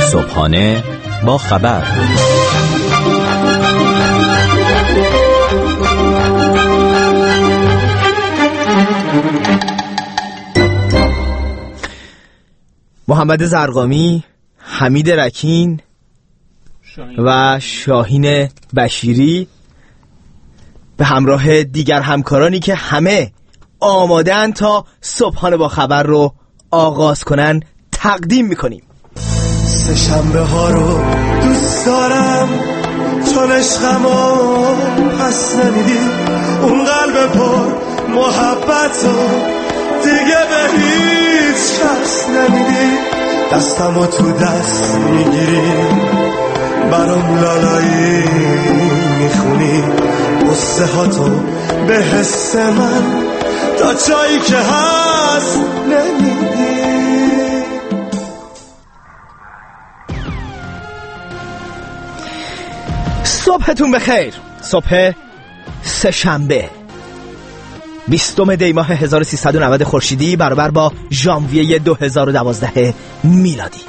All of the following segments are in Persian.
صبحانه با خبر. محمد زرقامی، حمید رکین و شاهین بشیری به همراه دیگر همکارانی که همه آماده‌اند تا صبحانه با خبر رو آغاز کنن تقدیم میکنیم. سه شنبه ها رو دوست دارم چون عشقمو پس نمیدی، اون قلب پر محبت رو دیگه به هیچ کس نمیدی، دستمو تو دست میگیری برام لالایی میخونی، قصه ها تو به حس من تا جایی که هست نمیدی. صبحتون بخیر. صبح سه شنبه 20 دی ماه 1390 خورشیدی برابر با ژانویه 2012 میلادی.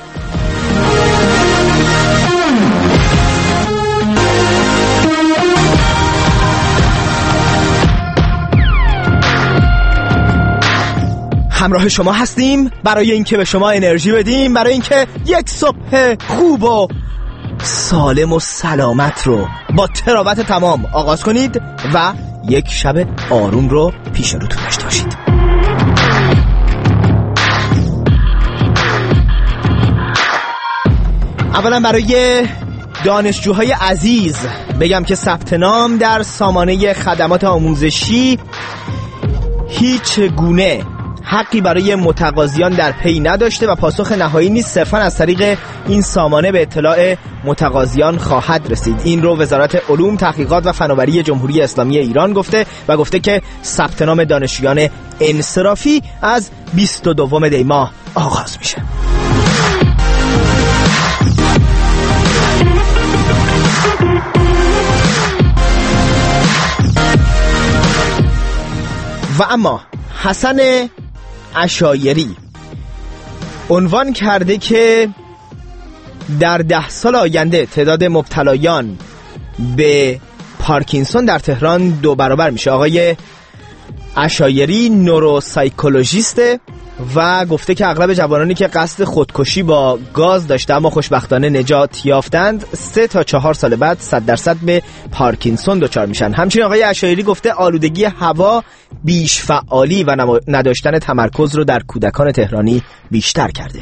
همراه شما هستیم برای اینکه به شما انرژی بدیم، برای اینکه یک صبح خوب و سالم و سلامت رو با تراوت تمام آغاز کنید و یک شب آروم رو پیش روتون داشته باشید. اولا برای دانشجوهای عزیز بگم که ثبت نام در سامانه خدمات آموزشی هیچ گونه حقی برای متقاضیان در پی نداشته و پاسخ نهایی نیست، صرفا از طریق این سامانه به اطلاع متقاضیان خواهد رسید. این رو وزارت علوم، تحقیقات و فناوری جمهوری اسلامی ایران گفته و گفته که ثبت نام دانشجویان انصرافی از 22 دی ماه آغاز میشه. و اما حسن عشایری عنوان کرده که در 10 سال آینده تعداد مبتلایان به پارکینسون در تهران 2 برابر میشه. آقای عشایری نوروسایکولوژیسته و گفته که اغلب جوانانی که قصد خودکشی با گاز داشته اما خوشبختانه نجات یافتند 3 تا 4 سال بعد 100% به پارکینسون دچار میشن. همچنین آقای عشایری گفته آلودگی هوا بیش فعالی و نداشتن تمرکز رو در کودکان تهرانی بیشتر کرده.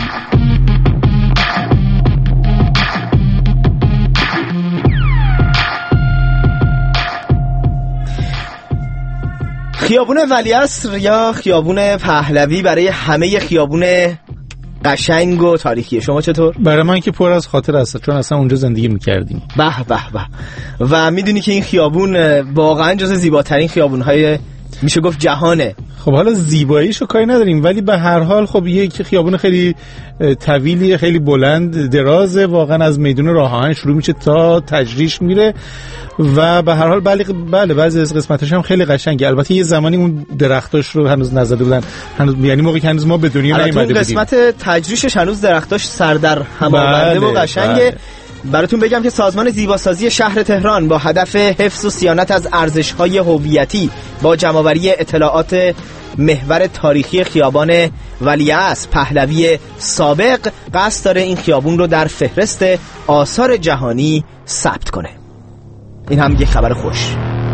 خیابون ولیعصر یا خیابون پهلوی برای همه خیابون قشنگ و تاریخیه. شما چطور؟ برای من که پر از خاطر هست، چون اصلا اونجا زندگی میکردیم. به به به. و میدونی که این خیابون واقعا جز زیباترین خیابون‌های میشه گفت جهانه. خب حالا زیباییشو کاری نداریم، ولی به هر حال خب یک خیابون خیلی طویلی، خیلی بلند، درازه، واقعا از میدون راه آهن شروع میشه تا تجریش میره و به هر حال بله بعضی از قسمتاش هم خیلی قشنگه. البته یه زمانی اون درختاش رو هنوز نزده بودن، هنوز یعنی موقعی که هنوز ما به دنیا نیومده بودیم. قسمت تجریشش هنوز درختاش سر در هم آورده و قشنگه. براتون بگم که سازمان زیباسازی شهر تهران با هدف حفظ و صیانت از ارزش‌های هویتی با جمع‌آوری اطلاعات محور تاریخی خیابان ولیعصر پهلوی سابق قصد داره این خیابون رو در فهرست آثار جهانی ثبت کنه. این هم یک خبر خوش.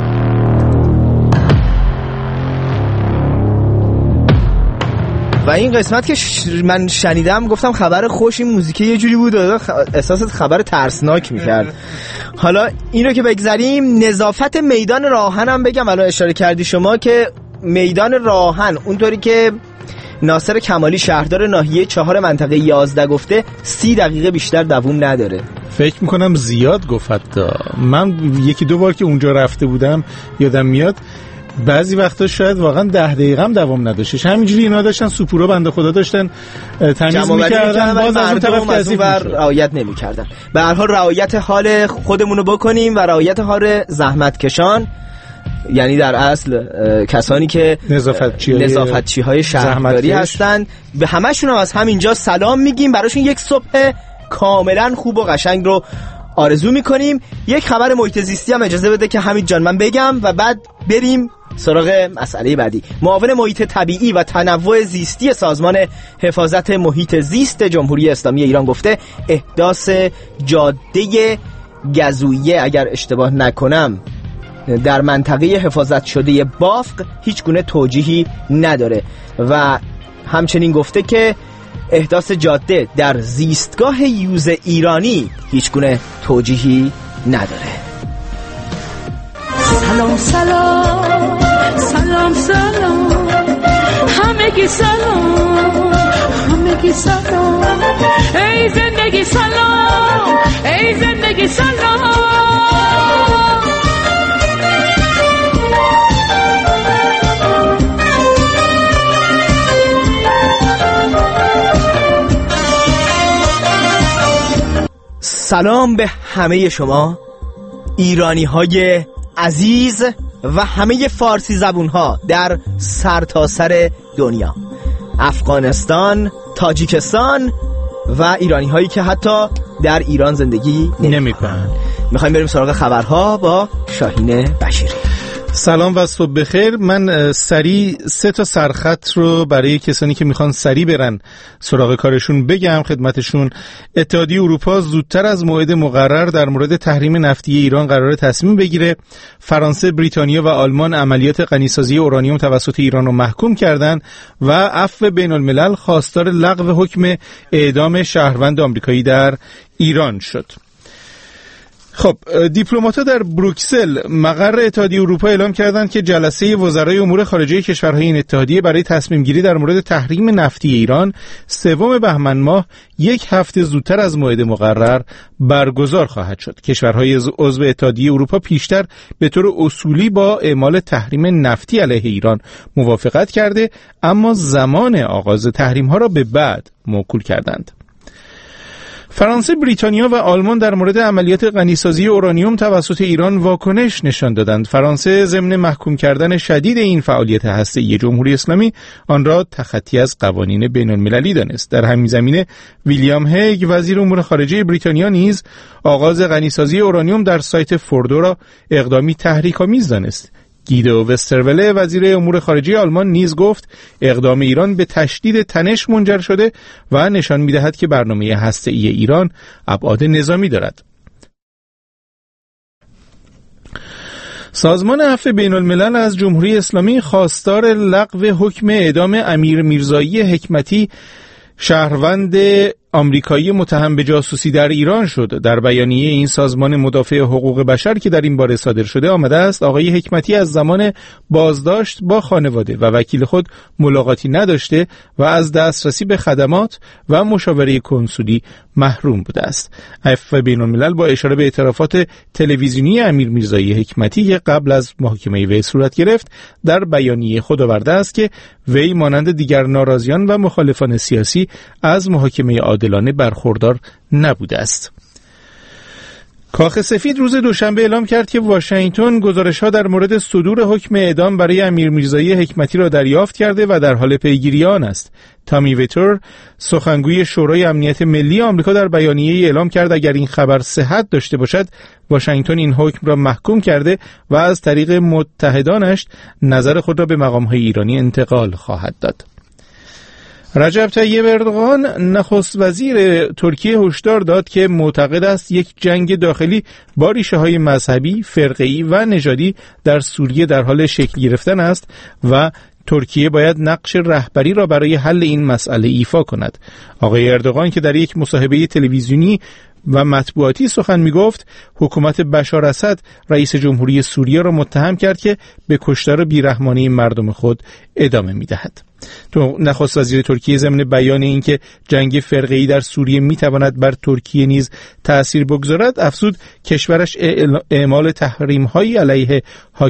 و این قسمت که من شنیدم گفتم خبر خوش، این موزیک یه جوری بود احساس خبر ترسناک میکرد. حالا این رو که بگذاریم، نظافت میدان راهن هم بگم. الان اشاره کردی شما که میدان راهن اونطوری که ناصر کمالی شهردار ناحیه 4 منطقه 11 گفته 30 دقیقه بیشتر دووم نداره. فکر میکنم زیاد گفت دا. من 1-2 بار که اونجا رفته بودم یادم میاد بعضی وقتا شاید واقعا 10 دقیقه هم دوام نداشتش. همینجوری اینا داشتن سوپورا بنده خدا داشتن تمیز می‌کردن، باز از اون طرف کسی رعایت نمی‌کردن. به هر حال رعایت حال خودمونو بکنیم و رعایت حال زحمتکشان، یعنی در اصل کسانی که نظافتچی‌های شهرداری هستن، به همشون هم از همینجا سلام میگیم. براشون یک صبح کاملا خوب و قشنگ رو آرزو میکنیم. یک خبر محیط زیستی هم اجازه بده که حمید جان من بگم و بعد بریم سراغ مسئله بعدی. معاون محیط طبیعی و تنوع زیستی سازمان حفاظت محیط زیست جمهوری اسلامی ایران گفته احداث جاده گزویه اگر اشتباه نکنم در منطقه حفاظت شده بافق هیچ گونه توجیهی نداره و همچنین گفته که احداث جاده در زیستگاه یوز ایرانی هیچ گونه توجیهی نداره. سلام سلام سلام سلام همگی سلام همگی سلام ای زندگی سلام ای زندگی سلام. سلام به همه شما ایرانی های عزیز و همه فارسی زبون ها در سرتاسر دنیا، افغانستان، تاجیکستان و ایرانی هایی که حتی در ایران زندگی نمی‌کنن. میخوایم بریم سراغ خبرها با شاهین بشیری. سلام و صبح بخیر. من سریع 3 تا سرخط رو برای کسانی که میخوان سریع برن سراغ کارشون بگم خدمتشون. اتحادیه اروپا زودتر از موعد مقرر در مورد تحریم نفتی ایران قراره تصمیم بگیره. فرانسه، بریتانیا و آلمان عملیات غنیسازی اورانیوم توسط ایران رو محکوم کردن و عفو بین الملل خواستار لغو حکم اعدام شهروند آمریکایی در ایران شد. خب، دیپلمات‌ها در بروکسل مقر اتحادیه اروپا اعلام کردند که جلسه وزرای امور خارجه کشورهای این اتحادیه برای تصمیم گیری در مورد تحریم نفتی ایران 3 بهمن ماه 1 هفته زودتر از موعد مقرر برگزار خواهد شد. کشورهای عضو اتحادیه اروپا پیشتر به طور اصولی با اعمال تحریم نفتی علیه ایران موافقت کرده، اما زمان آغاز تحریم‌ها را به بعد موکول کردند. فرانسه، بریتانیا و آلمان در مورد عملیات غنیسازی اورانیوم توسط ایران واکنش نشان دادند. فرانسه ضمن محکوم کردن شدید این فعالیت هسته‌ای جمهوری اسلامی آن را تخطی از قوانین بین‌المللی دانست. در همین زمینه ویلیام هیگ وزیر امور خارجه بریتانیا نیز آغاز غنیسازی اورانیوم در سایت فوردو را اقدامی تحریک‌آمیز دانست. گیدو وستروله وزیر امور خارجه آلمان نیز گفت اقدام ایران به تشدید تنش منجر شده و نشان می‌دهد که برنامه هسته‌ای ایران ابعاد نظامی دارد. سازمان عفو بین الملل از جمهوری اسلامی خواستار لغو حکم اعدام امیر میرزایی حکمتی شهروند آمریکایی متهم به جاسوسی در ایران شد. در بیانیه این سازمان مدافع حقوق بشر که در این باره صادر شده آمده است آقای حکمتی از زمان بازداشت با خانواده و وکیل خود ملاقاتی نداشته و از دسترسی به خدمات و مشاوره کنسولی محروم بوده است. عفو بین الملل با اشاره به اعترافات تلویزیونی امیر میرزایی حکمتی که قبل از محاکمه وی صورت گرفت در بیانیه خود آورده است که وی مانند دیگر ناراضیان و مخالفان سیاسی از محاکمه عادلانه برخوردار نبوده است. کاخ سفید روز دوشنبه اعلام کرد که واشنگتن گزارش‌ها در مورد صدور حکم اعدام برای امیر میرزایی حکمتی را دریافت کرده و در حال پیگیری آن است. تامی ویتور سخنگوی شورای امنیت ملی آمریکا در بیانیه‌ای اعلام کرد اگر این خبر صحت داشته باشد واشنگتن این حکم را محکوم کرده و از طریق متحدانش نظر خود را به مقام‌های ایرانی انتقال خواهد داد. رجب طیب اردوغان نخست وزیر ترکیه هشدار داد که معتقد است یک جنگ داخلی با ریشه‌های مذهبی، فرقه‌ای و نژادی در سوریه در حال شکل گرفتن است و ترکیه باید نقش رهبری را برای حل این مسئله ایفا کند. آقای اردوغان که در یک مصاحبه تلویزیونی و مطبوعاتی سخن می‌گفت حکومت بشار اسد رئیس جمهوری سوریه را متهم کرد که به کشتار بیرحمانه مردم خود ادامه می‌دهد. تو نخست وزیر ترکیه ضمن بیان اینکه جنگ فرقه‌ای در سوریه می‌تواند بر ترکیه نیز تأثیر بگذارد افزود کشورش اعمال تحریم‌هایی علیه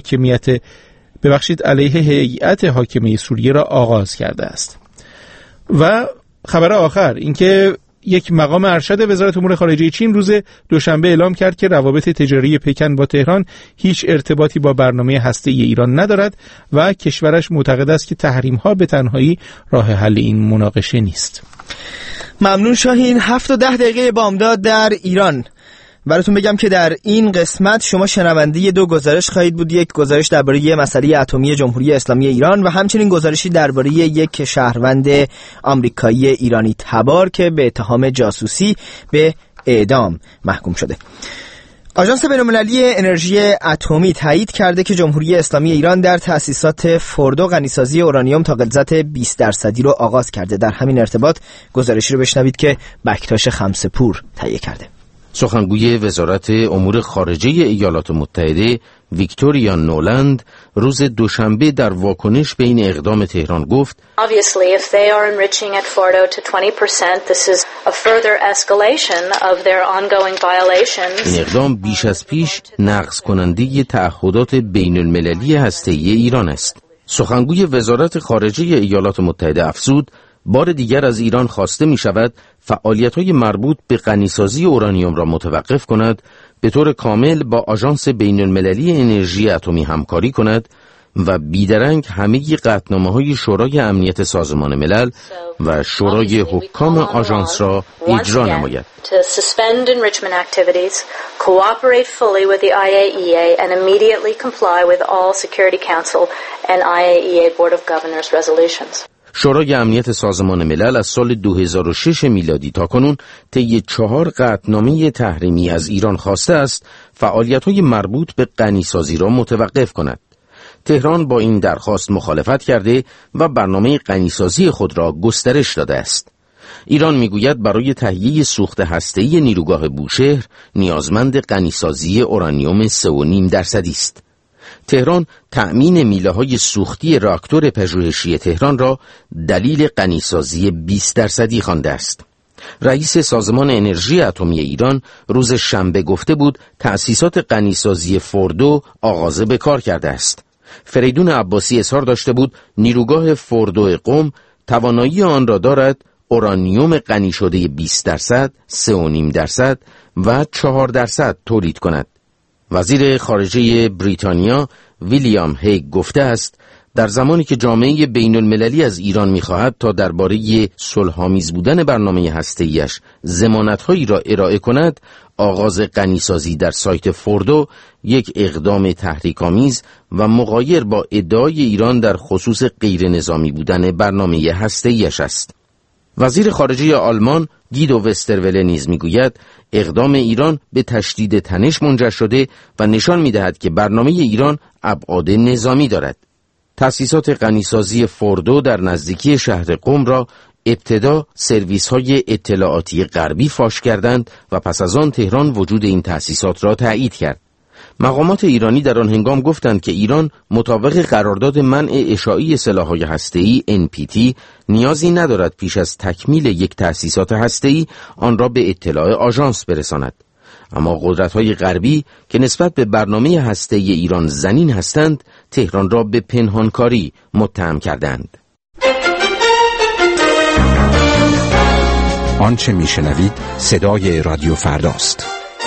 هیئت حاکمه سوریه را آغاز کرده است. و خبر آخر اینکه یک مقام ارشد وزارت امور خارجه چین روز دوشنبه اعلام کرد که روابط تجاری پکن با تهران هیچ ارتباطی با برنامه هسته‌ای ایران ندارد و کشورش معتقد است که تحریم‌ها به تنهایی راه حل این مناقشه نیست. ممنون شاهین. 7 و 10 دقیقه بامداد در ایران. براتون بگم که در این قسمت شما شنونده 2 گزارش خواهید بود. یک گزارش درباره مسئله اتمی جمهوری اسلامی ایران و همچنین گزارشی درباره یک شهروند آمریکایی ایرانی تبار که به اتهام جاسوسی به اعدام محکوم شده. آژانس بین‌المللی انرژی اتمی تایید کرده که جمهوری اسلامی ایران در تأسیسات فوردو غنیسازی اورانیوم تا غلظت 20% رو آغاز کرده. در همین ارتباط گزارشی رو بشنوید که بکتاش خمسه‌پور تهیه کرده. سخنگوی وزارت امور خارجه ایالات متحده ویکتوریا نولند روز دوشنبه در واکنش به این اقدام تهران گفت Obviously if they are enriching at Fordo to 20% this is a further escalation of their ongoing violations. این اقدام بیش از پیش نقض کننده تعهدات بین المللی هسته‌ای ایران است. سخنگوی وزارت خارجه ایالات متحده افزود بار دیگر از ایران خواسته می شود فعالیت‌های مربوط به غنیسازی اورانیوم را متوقف کند، به طور کامل با آژانس بین‌المللی انرژی اتمی همکاری کند و بیدرنگ همه قطعنامه‌های شورای امنیت سازمان ملل و شورای حکام آژانس را اجرا نماید. شورای امنیت سازمان ملل از سال 2006 میلادی تاکنون طی 4 قطعنامه تحریمی از ایران خواسته است فعالیت‌های مربوط به غنیسازی را متوقف کند. تهران با این درخواست مخالفت کرده و برنامه غنیسازی خود را گسترش داده است. ایران میگوید برای تهیه سوخت هسته‌ای نیروگاه بوشهر نیازمند غنیسازی اورانیوم 3.5% است. تهران تأمین میله‌های سوختی راکتور پژوهشی تهران را دلیل غنیسازی 20% خوانده است. رئیس سازمان انرژی اتمی ایران روز شنبه گفته بود تأسیسات غنیسازی فوردو آغاز به کار کرده است. فریدون عباسی اظهار داشته بود نیروگاه فوردو قم توانایی آن را دارد اورانیوم غنی شده 20%، 3.5% و 4% تولید کند. وزیر خارجه بریتانیا ویلیام هیگ گفته است در زمانی که جامعه بین المللی از ایران می‌خواهد تا درباره صلح‌آمیز بودن برنامه هسته‌ایش ضمانت‌هایی را ارائه کند، آغاز غنیسازی در سایت فوردو یک اقدام تحریک‌آمیز و مغایر با ادعای ایران در خصوص غیر نظامی بودن برنامه هسته‌ایش است. وزیر خارجه آلمان گیدو وستروله نیز میگوید اقدام ایران به تشدید تنش منجر شده و نشان می‌دهد که برنامه ایران ابعاد نظامی دارد. تأسیسات غنیسازی فوردو در نزدیکی شهر قم را ابتدا سرویس‌های اطلاعاتی غربی فاش کردند و پس از آن تهران وجود این تأسیسات را تایید کرد. مقامات ایرانی در آن هنگام گفتند که ایران مطابق قرارداد منع اشاعه سلاح‌های هسته‌ای NPT نیازی ندارد پیش از تکمیل یک تأسیسات هسته‌ای آن را به اطلاع آژانس برساند. اما قدرت‌های غربی که نسبت به برنامه هسته‌ای ایران زنین هستند، تهران را به پنهانکاری متهم کردند. آنچه میشنوید صدای رادیو فرداست.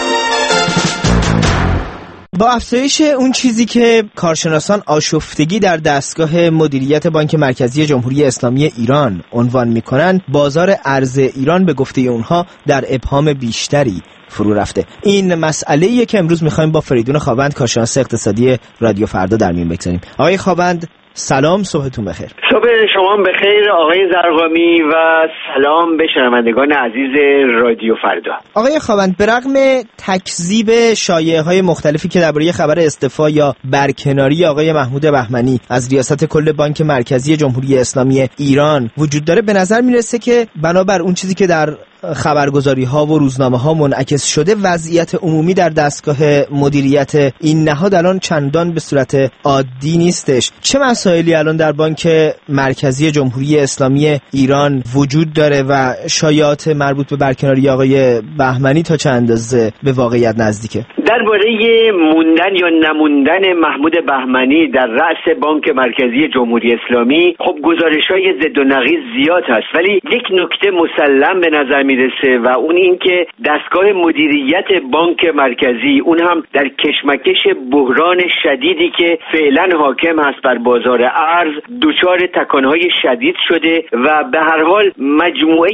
با افزایش اون چیزی که کارشناسان آشفتگی در دستگاه مدیریت بانک مرکزی جمهوری اسلامی ایران عنوان می‌کنند، بازار ارز ایران به گفته اونها در ابهام بیشتری فرو رفته. این مسئله‌ایه که امروز می‌خوایم با فریدون خاوند کارشناس اقتصادی رادیو فردا در میون بگذاریم. آقای خاوند سلام، صبحتون بخیر. صبح شما بخیر آقای زرقامی و سلام به شنوندگان عزیز رادیو فردا. آقای خاوند، به رغم تکذیب شایعه‌های مختلفی که درباره خبر استعفا یا برکناری آقای محمود بهمنی از ریاست کل بانک مرکزی جمهوری اسلامی ایران وجود داره، به نظر میرسه که بنابر اون چیزی که در خبرگزاری‌ها و روزنامه‌ها منعکس شده، وضعیت عمومی در دستگاه مدیریت این نهاد الان چندان به صورت عادی نیستش. چه مسائلی الان در بانک مرکزی جمهوری اسلامی ایران وجود داره و شایعات مربوط به برکناری آقای بهمنی تا چه اندازه به واقعیت نزدیکه؟ درباره موندن یا نموندن محمود بهمنی در رأس بانک مرکزی جمهوری اسلامی خب گزارش‌های ضد و نقیض زیاد هست، ولی یک نکته مسلم به نظر میرسه و اون این که دستگاه مدیریت بانک مرکزی اون هم در کشمکش بحران شدیدی که فعلا حاکم هست بر بازار ارز دچار تکانهای شدید شده و به هر حال مجموعه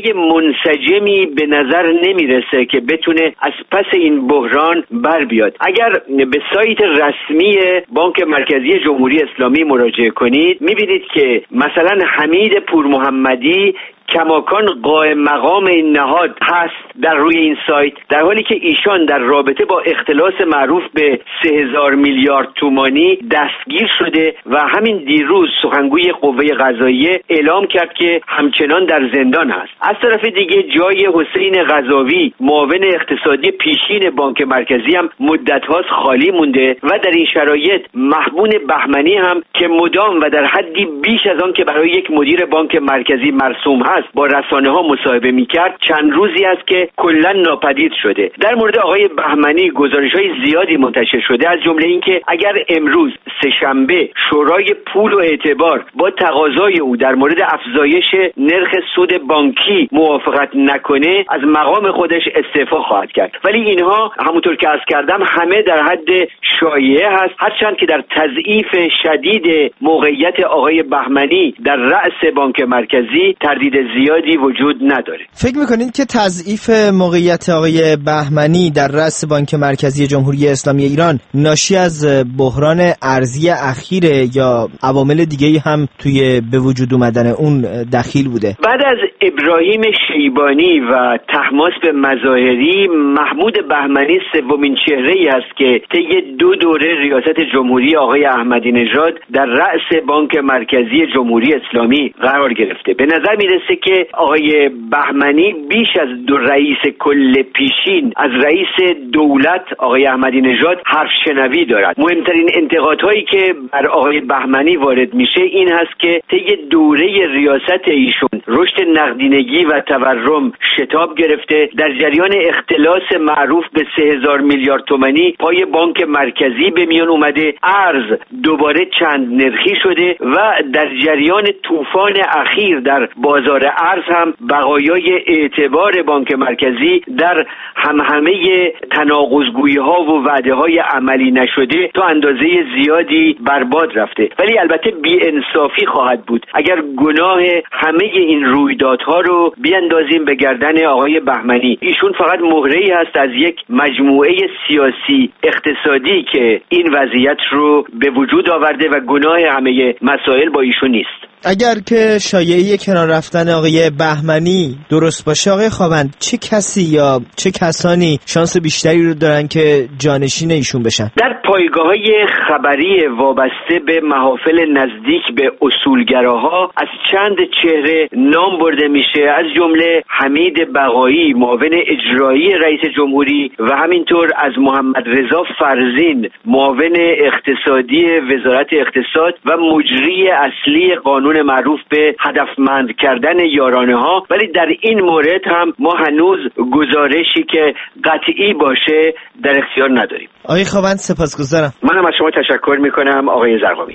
منسجمی به نظر نمیرسه که بتونه از پس این بحران بر بیاد. اگر به سایت رسمی بانک مرکزی جمهوری اسلامی مراجعه کنید میبینید که مثلا حمید پورمحمدی کماکان قائم مقام این نهاد هست در روی این سایت، در حالی که ایشان در رابطه با اختلاس معروف به 3000 میلیارد تومانی دستگیر شده و همین دیروز سخنگوی قوه قضاییه اعلام کرد که همچنان در زندان است. از طرف دیگه جای حسین قضاوی معاون اقتصادی پیشین بانک مرکزی هم مدت هاست خالی مونده و در این شرایط محبون بهمنی هم که مدام و در حدی بیش از آن که برای یک مدیر بانک مرکزی مرسوم هست با رسانه ها مصاحبه میکرد چند روزی است که کلا ناپدید شده. در مورد آقای بهمنی گزارش‌های زیادی منتشر شده، از جمله اینکه اگر امروز سه‌شنبه شورای پول و اعتبار با تقاضای او در مورد افزایش نرخ سود بانکی موافقت نکنه از مقام خودش استعفا خواهد کرد. ولی اینها همونطور که عرض کردم همه در حد شایعه هست، هرچند که در تضعیف شدید موقعیت آقای بهمنی در رأس بانک مرکزی تردید زیادی وجود نداره. فکر میکنید که تضعیف موقعیت آقای بهمنی در رأس بانک مرکزی جمهوری اسلامی ایران ناشی از بحران ارزی اخیره یا عوامل دیگه‌ای هم توی به وجود اومدن اون دخیل بوده؟ بعد از ابراهیم شیبانی و طهماسب مظاهری، محمود بهمنی سومین چهره‌ای است که طی 2 دوره ریاست جمهوری آقای احمدی نژاد در رأس بانک مرکزی جمهوری اسلامی قرار گرفته. به نظر میرسه که آقای بهمنی بیش از 2 رئیس کل پیشین از رئیس دولت آقای احمدی نژاد حرف شنوی دارد. مهمترین انتقادهایی که بر آقای بهمنی وارد میشه این هست که طی دوره ریاست ایشون رشد نقدینگی و تورم شتاب گرفته، در جریان اختلاس معروف به 3000 میلیارد تومانی پای بانک مرکزی به میان اومده، ارز دوباره چند نرخی شده و در جریان طوفان اخیر در بازار ارز هم بقایای اعتبار بانک مرکزی در همه تناقض‌گویی ها و وعده های عملی نشده تا اندازه زیادی برباد رفته. ولی البته بی‌انصافی خواهد بود اگر گناه همه این رویدادها رو بیاندازیم به گردن آقای بهمنی. ایشون فقط مهره‌ای هست از یک مجموعه سیاسی اقتصادی که این وضعیت رو به وجود آورده و گناه همه مسائل با ایشون نیست. اگر که شایعه کنار رفتن آقای بهمنی درست باشه، آقای خاوند، چه کسی یا چه کسانی شانس بیشتری رو دارن که جانشین ایشون بشن؟ در پایگاه‌های خبری وابسته به محافل نزدیک به اصولگراها از چند چهره نام برده میشه، از جمله حمید بقایی معاون اجرایی رئیس جمهوری و همینطور از محمد رضا فرزین معاون اقتصادی وزارت اقتصاد و مجری اصلی قانون معروف به هدفمند کردن یارانه ها. ولی در این مورد هم ما هنوز گزارشی که قطعی باشه در اختیار نداریم. آقای خاوند سپاسگزارم. منم از شما تشکر میکنم آقای زرقامی.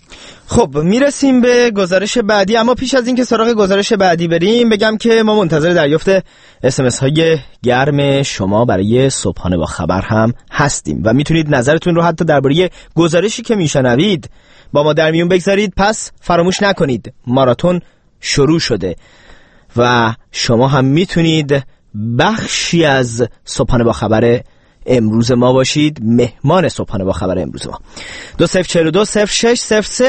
خب میرسیم به گزارش بعدی، اما پیش از این که سراغ گزارش بعدی بریم بگم که ما منتظر دریافت SMS های گرم شما برای صبحانه با خبر هم هستیم و میتونید نظرتون رو حتی درباره گزارشی که میشنوید با ما در میون بگذارید. پس فراموش نکنید ماراتون شروع شده و شما هم میتونید بخشی از صبحانه با خبر امروز ما باشید، مهمان صبحانه با خبر امروز ما. 2042 06 03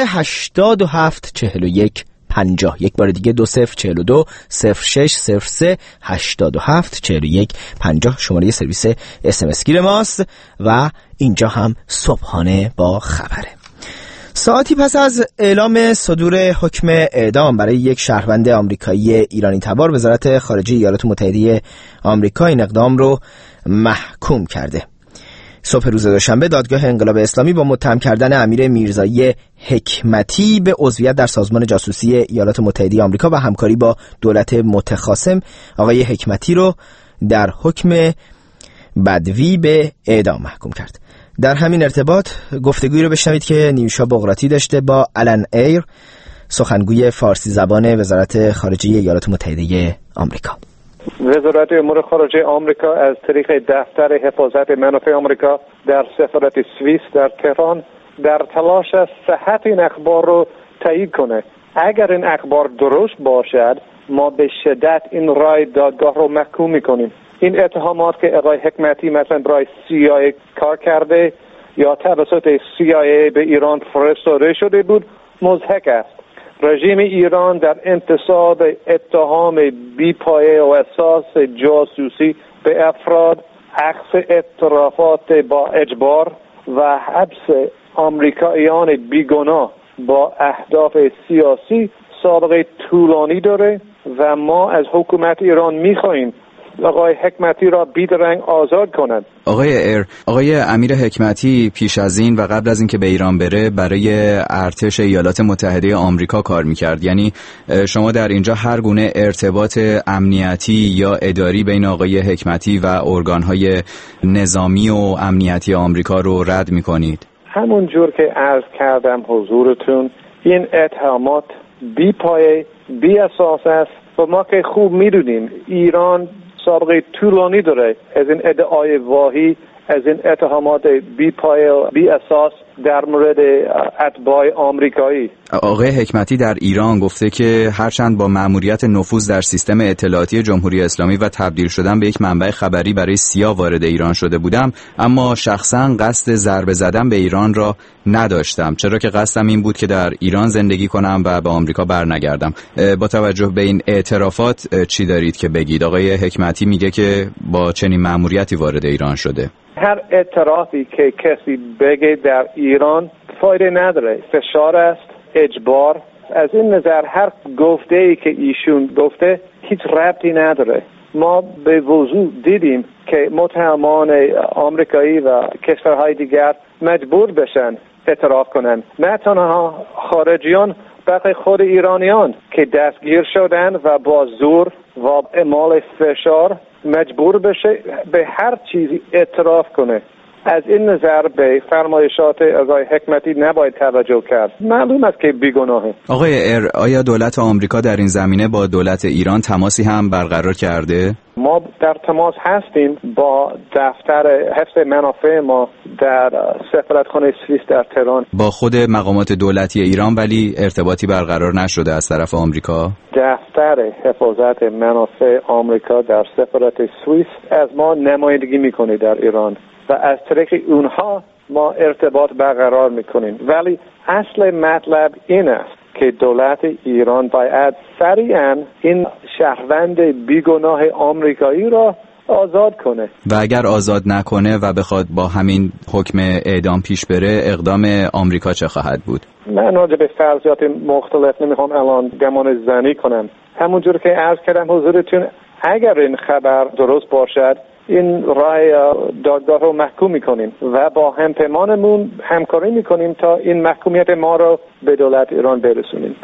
87 41 50. یک بار دیگه 2042 06 03 87 41 50 شماره سرویس SMS گیر ماست و اینجا هم صبحانه با خبره. ساعتی پس از اعلام صدور حکم اعدام برای یک شهروند آمریکایی ایرانی تبار، وزارت خارجه ایالات متحده آمریکا این اقدام رو محکوم کرده. صبح روز دوشنبه دادگاه انقلاب اسلامی با متهم کردن امیر میرزایی حکمتی به عضویت در سازمان جاسوسی ایالات متحده آمریکا و همکاری با دولت متخاصم آقای حکمتی رو در حکم بدوی به اعدام محکوم کرد. در همین ارتباط گفتگویی رو بشنوید که نیوشا بغراتی داشته با آلن ایر، سخنگوی فارسی زبان وزارت خارجه ایالات متحده آمریکا. وزارت امور خارجه آمریکا از طریق دفتر حفاظت منافع آمریکا در سفارت سوئیس در تهران در تلاش است صحت این اخبار رو تایید کنه. اگر این اخبار درست باشد ما به شدت این رای دادگاه رو محکوم میکنیم. این اتهامات که آقای حکمتی مثلا برای CIA کار کرده یا توسط CIA به ایران فرستاده شده بود مضحک است. رژیم ایران در انتصاب اتهام بی‌پایه و اساس جاسوسی به افراد، اخذ اعترافات با اجبار و حبس آمریکاییان بیگناه با اهداف سیاسی سابقه طولانی داره و ما از حکومت ایران می‌خواهیم آقای حکمتی را بیدرنگ آزاد کنند. آقای امیر حکمتی پیش از این و قبل از اینکه به ایران بره برای ارتش ایالات متحده آمریکا کار میکرد. یعنی شما در اینجا هر گونه ارتباط امنیتی یا اداری بین آقای حکمتی و ارگانهای نظامی و امنیتی آمریکا رو رد میکنید؟ همون جور که عرض کردم حضورتون این اتهامات بی پایه بی اساس است و ما که خوب میدونیم ایران سابقه طولانی داره از این ادعای واهی، از این اتهامات بی پایه و بی اساس در مورد اتباع آمریکایی. آقای حکمتی در ایران گفته که هرچند با مأموریت نفوذ در سیستم اطلاعاتی جمهوری اسلامی و تبدیل شدن به یک منبع خبری برای سیا وارد ایران شده بودم، اما شخصا قصد ضربه زدن به ایران را نداشتم، چرا که قصدم این بود که در ایران زندگی کنم و به آمریکا برنگردم. با توجه به این اعترافات چی دارید که بگید؟ آقای حکمتی میگه که با چنین مأموریتی وارد ایران شده. هر اعترافی که کسی بگه در ایران فایده نداره، فشار است، اجبار. از این نظر هر گفته‌ای که ایشون گفته هیچ ربطی نداره. ما به وضوح دیدیم که متهمان آمریکایی و کشورهای دیگر مجبور بشن اعتراف کنن، نه تنها خارجیان بلکه خود ایرانیان که دستگیر شدن و با زور و اعمال فشار مجبور بشه به هر چیزی اعتراف کنه. از این نظر به فرمایشات آقای حکمتی نباید توجه کرد. معلوم است که بیگناهه. آقای آیا دولت آمریکا در این زمینه با دولت ایران تماسی هم برقرار کرده؟ ما در تماس هستیم با دفتر حفظ منافع ما در سفارتخانه سوئیس در تهران. با خود مقامات دولتی ایران ولی ارتباطی برقرار نشده از طرف آمریکا؟ دفتر حفاظت منافع آمریکا در سفارت سوئیس از ما نمایندگی میکنه در ایران و از طریق اونها ما ارتباط برقرار میکنیم، ولی اصل مطلب این است که دولت ایران باید سریعا این شهروند بیگناه آمریکایی را آزاد کنه و اگر آزاد نکنه و بخواد با همین حکم اعدام پیش بره اقدام آمریکا چه خواهد بود؟ من راجع به فرضیات مختلف نمیخوام الان گمان زنی کنم. همونجور که عرض کردم حضورتون اگر این خبر درست باشد این رای دادگاه رو محکوم میکنیم و با همپیمانمون همکاری میکنیم تا این محکومیت ما رو به دولت ایران برسونیم.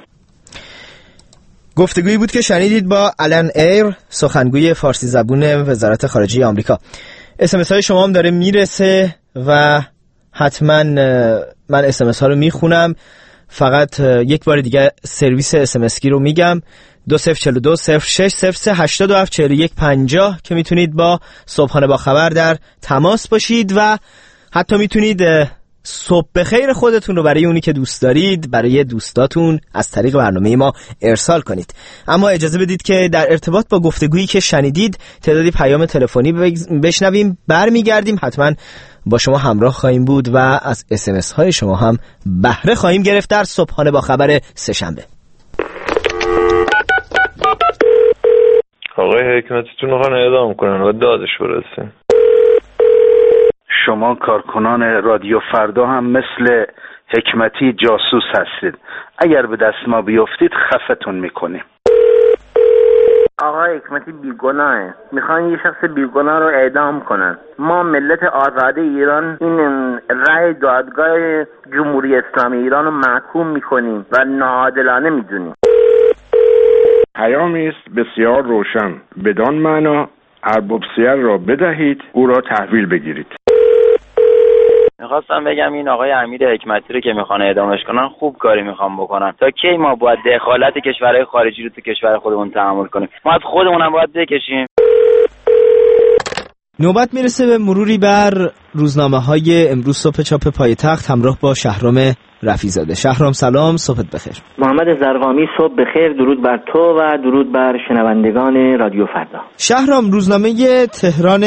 گفتگویی بود که شنیدید با آلن ایر، سخنگوی فارسی زبون وزارت خارجه آمریکا. SMS های شما هم داره میرسه و حتما من SMS ها رو میخونم. فقط یک بار دیگه سرویس SMS کی رو میگم: 2042 06 03 87 41 50 که میتونید با صبحانه با خبر در تماس باشید و حتی میتونید صبح بخیر خودتون رو برای اونی که دوست دارید برای دوستاتون از طریق برنامه ما ارسال کنید. اما اجازه بدید که در ارتباط با گفتگویی که شنیدید تعدادی پیام تلفنی بشنویم. برمیگردیم حتما با شما همراه خواهیم بود و از SMS های شما هم بهره خواهیم گرفت در صبحانه با خبر سه‌شنبه. آقای حکمتیتون رو اعدام کنن و دادش برسیم. شما کارکنان رادیو فردا هم مثل حکمتی جاسوس هستید. اگر به دست ما بیفتید خفتون میکنیم. آقای حکمتی بیگناهه، میخوان یه شخص بیگناه رو اعدام کنن. ما ملت آزاده ایران این رأی دادگاه جمهوری اسلامی ایران رو محکوم میکنیم و ناعادلانه میدونیم. پیامی است بسیار روشن، بدان معنا ارباب سیر را بدهید او را تحویل بگیرید. میخواستم بگم این آقای امیر حکمتی رو که میخوان اعدامش کنن خوب کاری میخوان بکنن. تا کی ما باید دخالت کشورهای خارجی رو تو کشور خودمون تحمل کنیم؟ ما از خودمون هم باید بکشیم. نوبت میرسه به مروری بر روزنامه‌های امروز صبح چاپ پایتخت همراه با شهرام رفیع‌زاده. شهرام سلام، صبحت بخیر. محمد زرقامی صبح بخیر، درود بر تو و درود بر شنوندگان رادیو فردا. شهرام، روزنامه تهران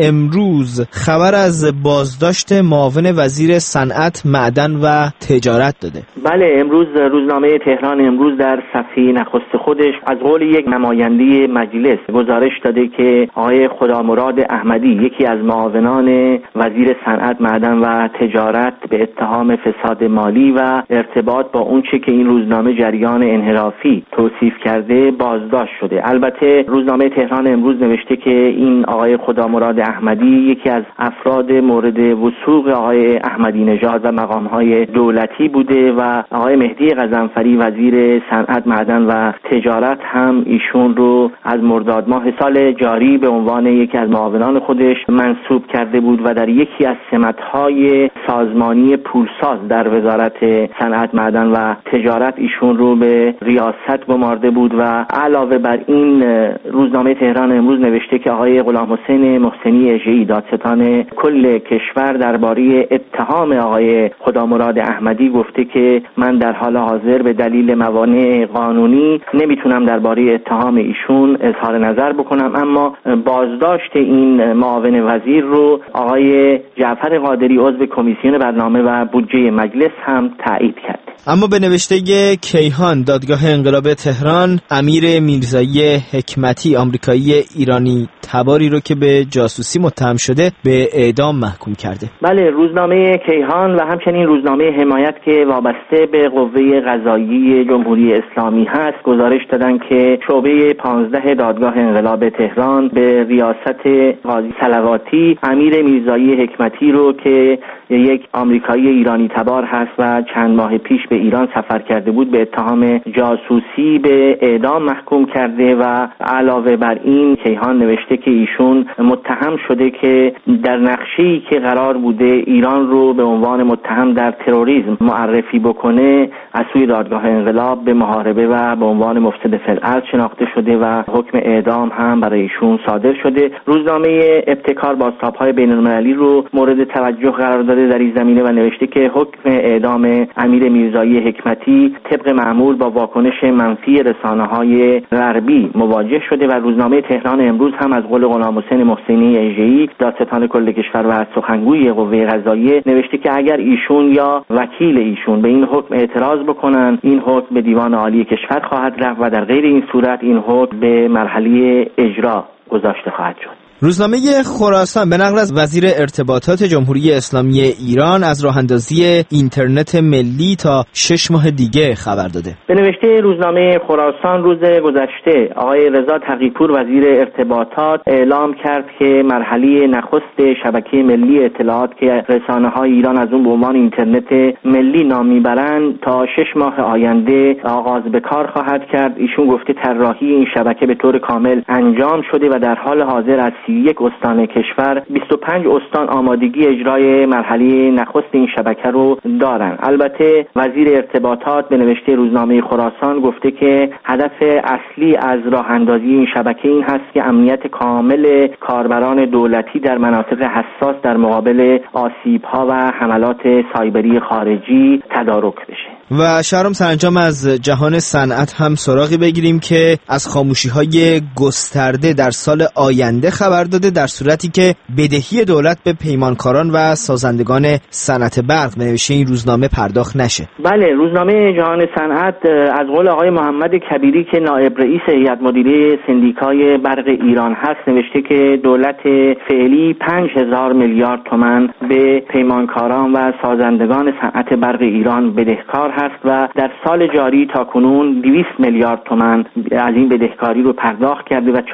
امروز خبر از بازداشت معاون وزیر صنعت، معدن و تجارت داده. بله، امروز روزنامه تهران امروز در صفحه نخست خودش از قول یک نماینده مجلس گزارش داده که آقای خدامراد احمدی، یکی از معاونان وزیر صنعت، معدن و تجارت، به اتهام فساد مالی و ارتباط با اون چه که این روزنامه جریان انحرافی توصیف کرده بازداشت شده. البته روزنامه تهران امروز نوشته که این آقای خدامراد احمدی یکی از افراد مورد وثوق آقای احمدی نژاد و مقام‌های دولتی بوده و آقای مهدی قزنفری وزیر صنعت، معدن و تجارت هم ایشون رو از مرداد ماه سال جاری به عنوان یکی از معاونان خودش منصوب کرده بود و در یکی از سمت‌های سازمانی پولساز در وزارت صنعت، معدن و تجارت ایشون رو به ریاست گمارده بود. و علاوه بر این روزنامه تهران امروز نوشته که آقای غلام حسین محسنی اژه‌ای، دادستان کل کشور، درباره اتهام آقای خدامراد احمدی گفته که من در حال حاضر به دلیل موانع قانونی نمیتونم درباره اتهام ایشون اظهار نظر بکنم، اما بازداشت این معاون وزیر رو آقای جعفر قادری عضو کمیسیون برنامه و بودجه مجلس هم تایید کرد. اما به نوشته کیهان دادگاه انقلاب تهران امیر میرزایی حکمتی، آمریکایی ایرانی تباری رو که به جاسوسی متهم شده به اعدام محکوم کرده. بله، روزنامه کیهان و همچنین روزنامه حمایت که وابسته به قوه قضاییه جمهوری اسلامی هست گزارش دادن که شعبه 15 دادگاه انقلاب تهران به ریاست قاضی صلواتی امیر میرزایی حکمتی رو که یک آمریکایی ایرانی تبار هست و چند ماه پیش به ایران سفر کرده بود به اتهام جاسوسی به اعدام محکوم کرده و علاوه بر این کیهان نوشته که ایشون متهم شده که در نقشه‌ای که قرار بوده ایران رو به عنوان متهم در تروریسم معرفی بکنه از سوی دادگاه انقلاب به محاربه و به عنوان مفسد فی الارض شناخته شده و حکم اعدام هم برای ایشون صادر شده. روزنامه ابتکار بازتاب‌های بین‌المللی رو مورد توجه قرار داده در این زمینه و نوشته که حکم اعدام امیر میرزایی حکمتی طبق معمول با واکنش منفی رسانه‌های غربی مواجه شده و روزنامه تهران امروز هم از قول غلام حسین محسنی اژه‌ای، دادستان کل کشور و سخنگوی قوه قضاییه، نوشته که اگر ایشون یا وکیل ایشون به این حکم اعتراض بکنن، این حکم به دیوان عالی کشور خواهد رفت و در غیر این صورت این حکم به مرحله اجرا گذاشته خواهد شد. روزنامه خراسان به نقل از وزیر ارتباطات جمهوری اسلامی ایران از راه‌اندازی اینترنت ملی تا 6 ماه دیگه خبر داده. به نوشته روزنامه خراسان روز گذشته آقای رضا تقی‌پور وزیر ارتباطات اعلام کرد که مرحله نخست شبکه ملی اطلاعات که رسانه‌های ایران از اون به عنوان اینترنت ملی نام میبرند تا 6 ماه آینده آغاز به کار خواهد کرد. ایشون گفته طراحی این شبکه به طور کامل انجام شده و در حال حاضر از 31 استان کشور 25 استان آمادگی اجرای مرحله نخست این شبکه رو دارن. البته وزیر ارتباطات به نوشته روزنامه خراسان گفته که هدف اصلی از راه اندازی این شبکه این هست که امنیت کامل کاربران دولتی در مناطق حساس در مقابل آسیب‌ها و حملات سایبری خارجی تدارک بشه. و شهرام سرانجام از جهان صنعت هم سراغی بگیریم که از خاموشی‌های گسترده در سال آینده خبر داده در صورتی که بدهی دولت به پیمانکاران و سازندگان صنعت برق به نوشته این روزنامه پرداخت نشه. بله، روزنامه جهان صنعت از قول آقای محمد کبیری که نایب رئیس هیئت مدیره سندیکای برق ایران هست نوشته که دولت فعلی 5000 میلیارد تومان به پیمانکاران و سازندگان صنعت برق ایران بدهکار هست و در سال جاری تاکنون 200 میلیارد تومان از این بدهکاری رو پرداخت کرده و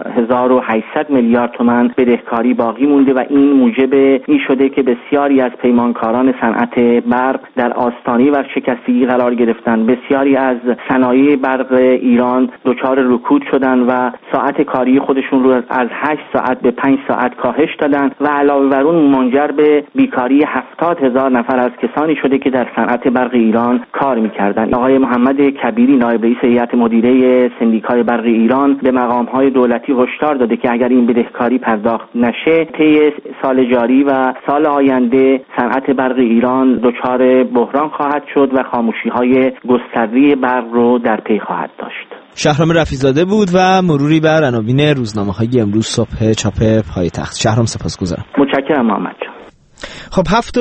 4800 میلیارد تومان بدهکاری باقی مونده و این موجب این شده که بسیاری از پیمانکاران صنعت برق در آستانه ورشکستگی قرار گرفتن. بسیاری از صنایع برق ایران دچار رکود شدن و ساعت کاری خودشون رو از 8 ساعت به 5 ساعت کاهش دادن و علاوه بر اون منجر به بیکاری 70,000 نفر از کسانی شده که در صنعت برق ایران ایران کار می‌کردند. آقای محمد کبیری نایب رئیس هیئت مدیره سندیکای برق ایران به مقام‌های دولتی هشدار داده که اگر این بدهکاری پرداخت نشه طی سال جاری و سال آینده صنعت برق ایران دچار بحران خواهد شد و خاموشی‌های گسترده برق رو در پی خواهد داشت. شهرام رفیع‌زاده بود و مروری بر عناوین روزنامه‌های امروز صبح چاپ پایتخت. شهرام سپاسگزارم. متشکرم محمد جان. خب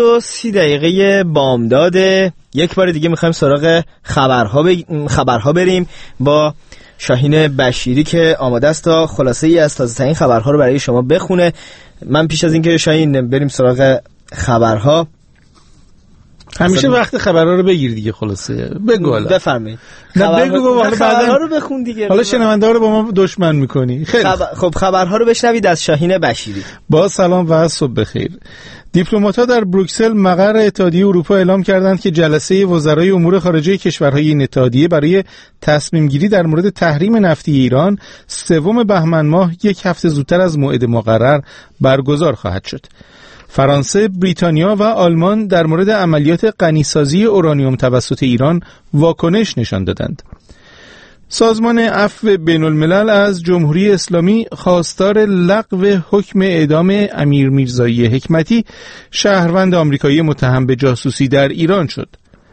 7:30 بامداد. یک بار دیگه می‌خوایم سراغ خبرها بریم با شاهین بشیری که آماده است تا خلاصه‌ای از تازه‌ترین خبرها رو برای شما بخونه. من پیش از اینکه شاهین بریم سراغ خبرها، همیشه وقت خبرها رو بگیر دیگه، خلاصه بگو حالا. بفرمایید. خبرها رو بخون دیگه. حالا شنونده ها رو با ما دشمن می‌کنی. خیلی خب خبرها رو بشنوید از شاهین بشیری. با سلام و صبح بخیر. دیپلمات‌ها در بروکسل مقر اتحادیه اروپا اعلام کردند که جلسه وزرای امور خارجه کشورهای این اتحادیه برای تصمیم گیری در مورد تحریم نفتی ایران 3 بهمن ماه، یک هفته زودتر از موعد مقرر برگزار خواهد شد. فرانسه، بریتانیا و آلمان در مورد عملیات غنیسازی اورانیوم توسط ایران واکنش نشان دادند. سازمان عفو بین الملل از جمهوری اسلامی خواستار لغو حکم اعدام امیر میرزایی حکمتی، شهروند آمریکایی متهم به جاسوسی در ایران شد.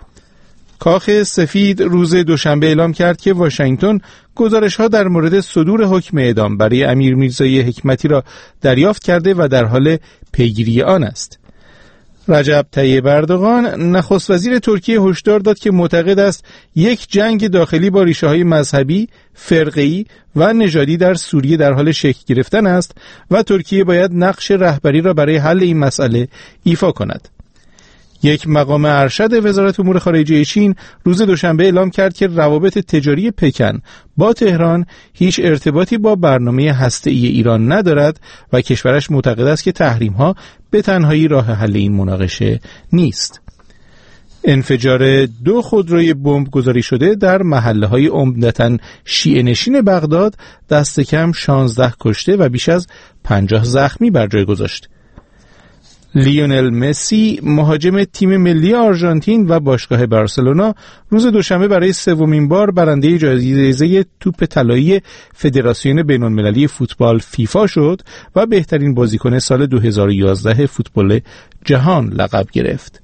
کاخ سفید روز دوشنبه اعلام کرد که واشنگتن گزارش‌ها در مورد صدور حکم اعدام برای امیر میرزایی حکمتی را دریافت کرده و در حال پیگیری آن است. رجب طیب اردوغان نخست وزیر ترکیه هشدار داد که معتقد است یک جنگ داخلی با ریشه‌های مذهبی، فرقه‌ای و نژادی در سوریه در حال شکل گرفتن است و ترکیه باید نقش رهبری را برای حل این مسئله ایفا کند. یک مقام ارشد وزارت امور خارجه چین روز دوشنبه اعلام کرد که روابط تجاری پکن با تهران هیچ ارتباطی با برنامه هسته‌ای ایران ندارد و کشورش معتقد است که تحریم‌ها به تنهایی راه حل این مناقشه نیست. انفجار 2 خودروی بمب گذاری شده در محله‌های عمدتاً شیعه نشین بغداد دست کم 16 کشته و بیش از 50 زخمی بر جای گذاشت. لیونل مسی مهاجم تیم ملی آرژانتین و باشگاه بارسلونا روز دوشنبه برای 3مین بار برنده جایزه توپ طلایی فدراسیون بین‌المللی فوتبال فیفا شد و بهترین بازیکن سال 2011 فوتبال جهان لقب گرفت.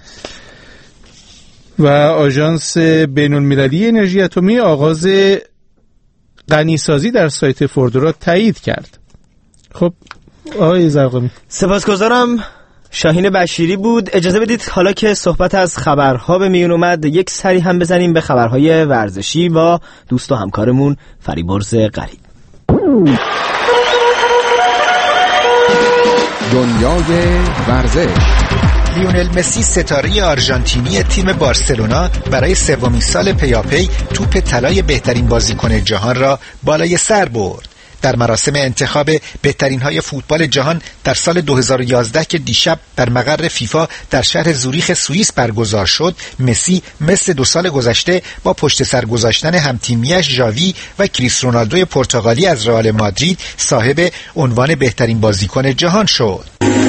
و آژانس بین‌المللی انرژی اتمی آغاز غنیسازی در سایت فوردو را تایید کرد. خب آقای زرقامی، سپاسگزارم. شاهین بشیری بود. اجازه بدید حالا که صحبت از خبرها به میون اومد یک سری هم بزنیم به خبرهای ورزشی با دوست و همکارمون فریبرز غریب. دنیای ورزش. لیونل مسی ستاره آرژانتینی تیم بارسلونا برای 3مین سال پیاپی توپ طلای بهترین بازیکن جهان را بالای سر برد. در مراسم انتخاب بهترین های فوتبال جهان در سال 2011 که دیشب در مقر فیفا در شهر زوریخ سوئیس برگزار شد، مسی مثل 2 سال گذشته با پشت سر گذاشتن همتیمیش ژاوی و کریس رونالدو پرتغالی از رئال مادرید صاحب عنوان بهترین بازیکن جهان شد.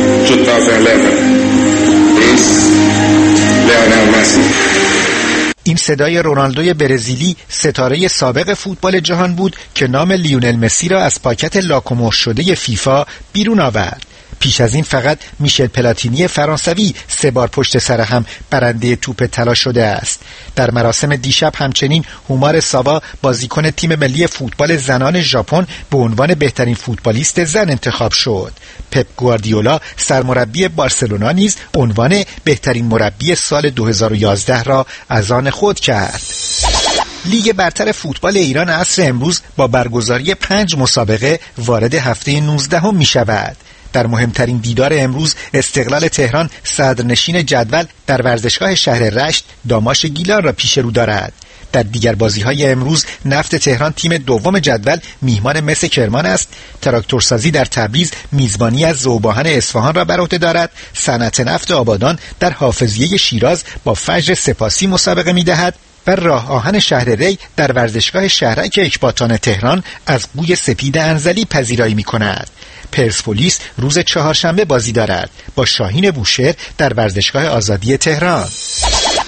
این صدای رونالدوی برزیلی ستاره سابق فوتبال جهان بود که نام لیونل مسی را از پاکت لاکموش شده فیفا بیرون آورد. پیش از این فقط میشل پلاتینی فرانسوی 3 بار پشت سر هم برنده توپ طلا شده است. در مراسم دیشب همچنین هومار ساوا بازیکن تیم ملی فوتبال زنان ژاپن به عنوان بهترین فوتبالیست زن انتخاب شد. پپ گواردیولا سرمربی بارسلونا نیز عنوان بهترین مربی سال 2011 را از آن خود کرد. لیگ برتر فوتبال ایران عصر امروز با برگزاری 5 مسابقه وارد هفته 19 می شود. در مهمترین دیدار امروز استقلال تهران صدرنشین جدول در ورزشگاه شهر رشت داماش گیلان را پیش رو دارد. در دیگر بازی‌های امروز نفت تهران تیم دوم جدول میهمان مس کرمان است. تراکتورسازی در تبریز میزبانی از ذوباهن اصفهان را بر عهده دارد. صنعت نفت آبادان در حافظیه شیراز با فجر سپاسی مسابقه می‌دهد و راه آهن شهر ری در ورزشگاه شهرک اکباتان تهران از قوی سپید انزلی پذیرایی می‌کند. پرسپولیس روز چهارشنبه بازی دارد با شاهین بوشهر در ورزشگاه آزادی تهران.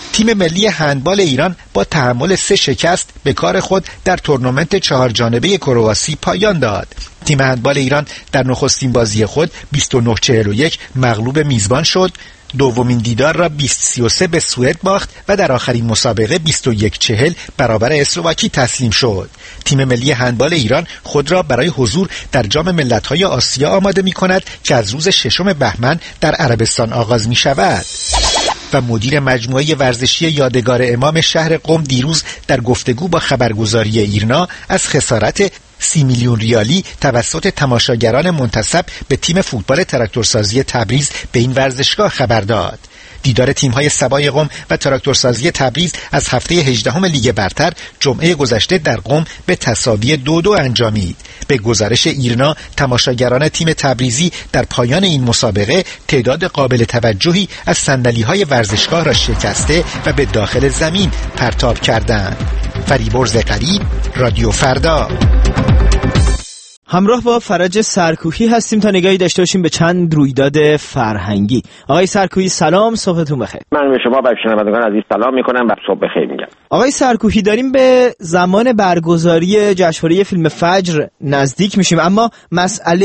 تیم ملی هندبال ایران با تحمل 3 شکست به کار خود در تورنمنت 4 جانبه کرواسی پایان داد. تیم هندبال ایران در نخستین بازی خود 29-41 مغلوب میزبان شد. دومین دیدار را 20-33 به سوئد باخت و در آخرین مسابقه 21-40 برابر اسلواکی تسلیم شد. تیم ملی هندبال ایران خود را برای حضور در جام ملت‌های آسیا آماده می‌کند که از روز 6 بهمن در عربستان آغاز می‌شود. و مدیر مجموعه ورزشی یادگار امام شهر قم دیروز در گفتگو با خبرگزاری ایرنا از خسارت 30 میلیون ریالی توسط تماشاگران منتسب به تیم فوتبال تراکتورسازی تبریز به این ورزشگاه خبر داد. دیدار تیم‌های سبای قم و تراکتورسازی تبریز از هفته 18 لیگ برتر جمعه گذشته در قم به تساوی 2-2 انجامید. به گزارش ایرنا تماشاگران تیم تبریزی در پایان این مسابقه تعداد قابل توجهی از صندلی‌های ورزشگاه را شکسته و به داخل زمین پرتاب کردند. فریبرز قریب، رادیو فردا. همراه با فرج سرکوهی هستیم تا نگاهی داشته باشیم به چند رویداد فرهنگی. آقای سرکوهی سلام، صبحتون بخیر. من به شما و شنوندگان عزیز سلام میکنم و صبح بخیر میگم. آقای سرکوهی، داریم به زمان برگزاری جشنواره فیلم فجر نزدیک میشیم، اما مسئله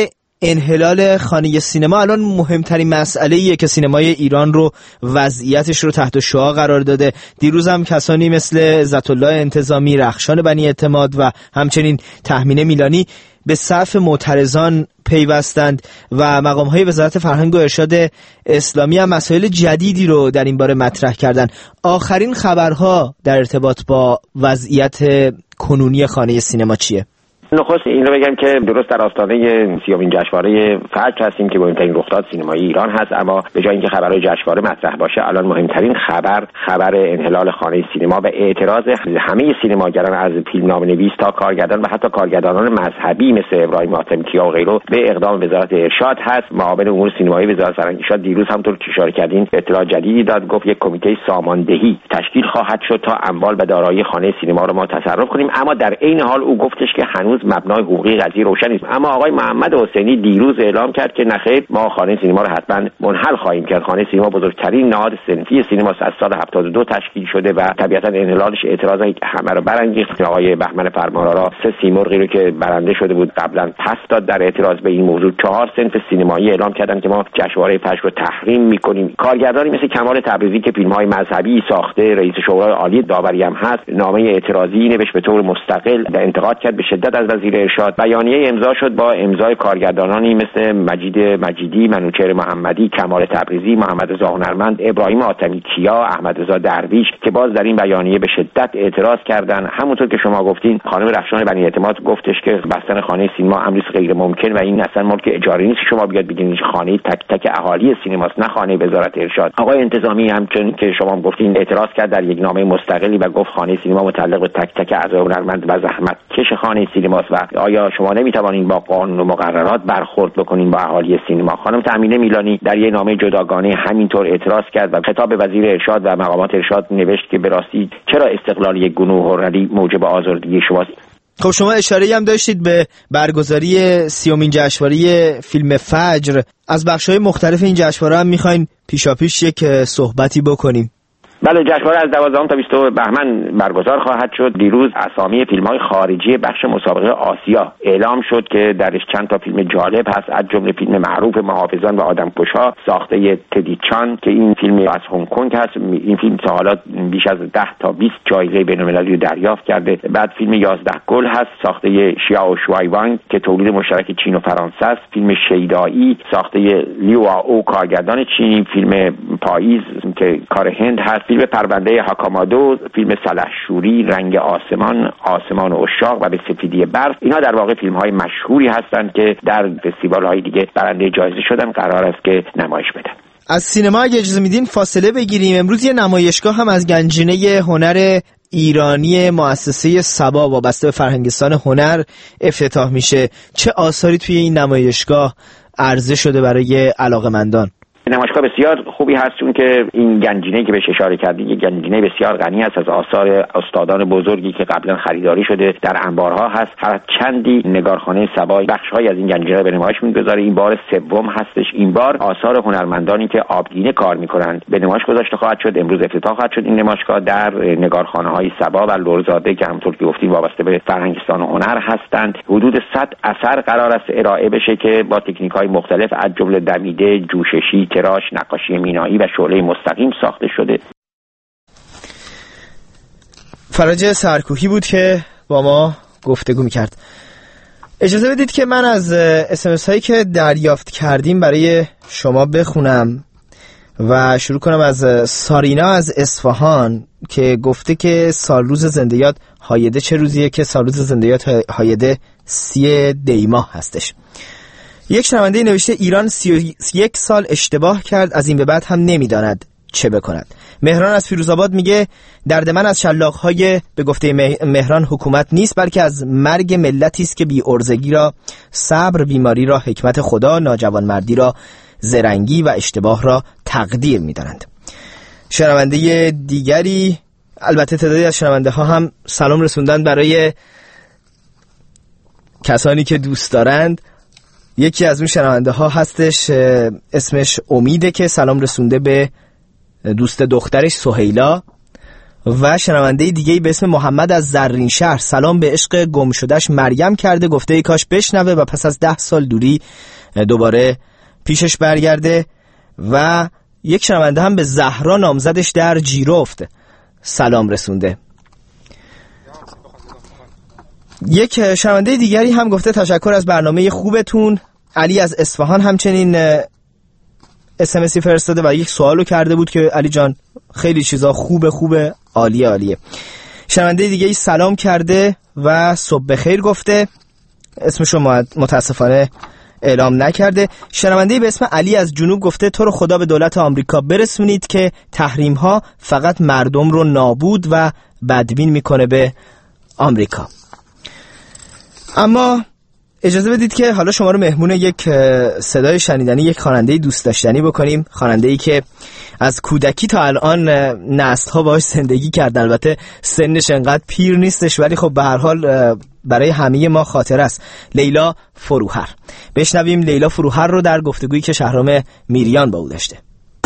انحلال خانه سینما الان مهمترین مسئله‌ایه که سینمای ایران رو وضعیتش رو تحت شعاع قرار داده. دیروز هم کسانی مثل عزت الله انتظامی، رخشان بنی اعتماد و همچنین تهمینه میلانی به صف معترضان پیوستند و مقام‌های وزارت فرهنگ و ارشاد اسلامی هم مسائل جدیدی رو در این باره مطرح کردن. آخرین خبرها در ارتباط با وضعیت کنونی خانه سینما چیه؟ نخست این رو بگم که درست در آستانه 30مین جشنواره فجر هستیم که مهمترین رخداد سینمایی ایران هست، اما به جای اینکه خبرهای جشنواره مطرح باشه الان مهمترین خبر انحلال خانه سینما و اعتراض همه سینماگران از فیلمنامه‌نویس تا کارگردان و حتی کارگردانان مذهبی مثل ابراهیم حاتمی‌کیا و غیره به اقدام وزارت ارشاد هست. معاون امور سینمایی وزارت فرهنگ ارشاد دیروز همونطور که اشاره کردین اطلاع جدیدی داد، گفت یک کمیته ساماندهی تشکیل خواهد شد تا اموال و دارایی خانه سینما رو ما تصرف کنیم، اما در عین حال او گفتش که هنوز مبنای حقوقی قضیه روشن نیست. اما آقای محمد حسینی دیروز اعلام کرد که نخیر، ما خانه سینما رو حتما منحل خواهیم کرد. خانه سینما بزرگترین نهاد صنفی سینما از سال 72 تشکیل شده و طبیعتا انحلالش اعتراضای همه رو برانگیخت. آقای بهمن فرمانآرا 3 سیمرغی رو که برنده شده بود قبلا پس داد در اعتراض به این موضوع. 4 صنف سینمایی اعلام کردن که ما جشنواره فجر رو تحریم می‌کنیم. کارگردانی مثل کمال تبریزی که فیلم‌های مذهبی ساخته، رئیس شورای عالی داوری هم هست، نامه اعتراضی نوشت به طور مستقل و انتقاد کرد به شدت از وزیر ارشاد. بیانیه امضا شد با امضای کارگردانانی مثل مجید مجیدی، منوچهر محمدی، کمال تبریزی، محمد رضا هنرمند، ابراهیم حاتمی‌کیا، احمد رضا درویش که باز در این بیانیه به شدت اعتراض کردند. همونطور که شما گفتین خانم رخشان بنی اعتماد گفتش که بستن خانه سینما امری غیر ممکن و این اصلا ملک اجاری نیست، شما بیاد بگین خانه تک تک اهالی سینماست نه خانه وزارت ارشاد. آقای انتظامی همچنین که شما گفتین اعتراض کرد در یک نامه مستقلی و گفت خانه سینما متعلق به تک تک اعضای هنرمند و زحمت کش خانه سینماست و آیا شما نمیتوانین با قانون و مقررات برخورد بکنین با اهالی سینما. خانم تهمینه میلانی در یک نامه جداگانه همینطور اعتراض کرد و خطاب به وزیر ارشاد و مقامات ارشاد نوشت که به راستی چرا استقلال یک گروه هنری موجب آزردگی شماست. خب شما اشاره‌ای هم داشتید به برگزاری 30مین جشنواره فیلم فجر. از بخش‌های مختلف این جشنواره هم می‌خوایم پیشاپیش یک صحبتی بکنیم. بله، جشنواره از 12 تا 22 بهمن برگزار خواهد شد. دیروز اسامی فیلم‌های خارجی بخش مسابقه آسیا اعلام شد که درش چند تا فیلم جالب هست، از جمله فیلم معروف محافظان و آدمکش‌ها ساخته تدی چان که این فیلم از هنگ کنگ هست. این فیلم تا حالا بیش از 10 تا 20 جایزه بین‌المللی رو دریافت کرده. بعد فیلم 11 گل هست ساخته شیائو شوایوانگ که تولید مشترک چین و فرانسه است. فیلم شیدایی ساخته لیو آو کارگردان چینی. فیلم پاییز که کار هند هست. فیلم پرونده هاکامادو، فیلم سلحشوری، رنگ آسمان و عشاق و به سفیدی برف. اینا در واقع فیلم‌های مشهوری هستند که در فستیوال‌های دیگه برنده جایزه شدن، قرار است که نمایش بدن. از سینما اگه اجازه میدین فاصله بگیریم. امروز یه نمایشگاه هم از گنجینه هنر ایرانی مؤسسه سبا وابسته به فرهنگستان هنر افتتاح میشه. چه آثاری توی این نمایشگاه عرضه شده برای علاقه‌مندان؟ نمایشگاه بسیار خوبی هست، چون که این گنجینه‌ای که بهش اشاره کردید یک گنجینه بسیار غنی است از آثار استادان بزرگی که قبلا خریداری شده در انبارها هست. هر چندی نگارخانه سبا بخش‌هایی از این گنجینه به نمایش می‌گذاره. این بار سوم هستش. این بار آثار هنرمندانی که آبگینه کار می‌کنند به نمایش گذاشته خواهد شد. امروز افتتاح خواهد شد این نمایشگاه در نگارخانه‌های سبا و لرزاده که همونطور که گفتیم وابسته به فرهنگستان و هنر هستند. حدود 100 اثر قرار است ارائه بشه که با تکنیک‌های مختلف از جمله دمیده، جوششی، تراش، نقاشی مینایی و شعله مستقیم ساخته شده. فرج سرکوهی بود که با ما گفتگو می‌کرد. اجازه بدید که من از SMS هایی که دریافت کردیم برای شما بخونم و شروع کنم از سارینا از اصفهان که گفته که سال روز زنده یاد هایده چه روزیه که سال روز زنده یاد هایده 30 دی‌ماه هستش. یک شنونده نوشته ایران 31 سال اشتباه کرد، از این به بعد هم نمیداند چه بکند. مهران از فیروزآباد میگه درد من از شلاق‌های به گفته مهران حکومت نیست، بلکه از مرگ ملتی است که بی ارزگی را صبر، بیماری را حکمت خدا، ناجوانمردی را زرنگی و اشتباه را تقدیر میدانند. شنونده دیگری، البته تعدادی از شنونده ها هم سلام رسوندن برای کسانی که دوست دارند. یکی از اون شنونده ها هستش اسمش امیده که سلام رسونده به دوست دخترش سهیلا، و شنونده دیگه‌ای به اسم محمد از زرین شهر سلام به عشق گم شدهش مریم کرده، گفته ای کاش بشنوه و پس از 10 سال دوری دوباره پیشش برگرده. و یک شنونده هم به زهرا نامزدش در جیرفت سلام رسونده. یک شنونده دیگری هم گفته تشکر از برنامه خوبتون. علی از اصفهان همچنین اسمسی فرستاده و یک سوالو کرده بود که علی جان خیلی چیزا خوبه عالیه. شنونده دیگه سلام کرده و صبح بخیر گفته، اسمشو متاسفانه اعلام نکرده. شنونده به اسم علی از جنوب گفته تو رو خدا به دولت آمریکا برسونید که تحریم ها فقط مردم رو نابود و بدبین میکنه به آمریکا. اما اجازه بدید که حالا شما رو مهمون یک صدای شنیدنی، یک خواننده دوست داشتنی بکنیم. خواننده‌ای که از کودکی تا الان نسل‌ها باهاش زندگی کرد. البته سنش انقدر پیر نیستش ولی خب به هر حال برای همه ما خاطره است. لیلا فروهر. بشنویم لیلا فروهر رو در گفتگویی که شهرام میریان با او داشته.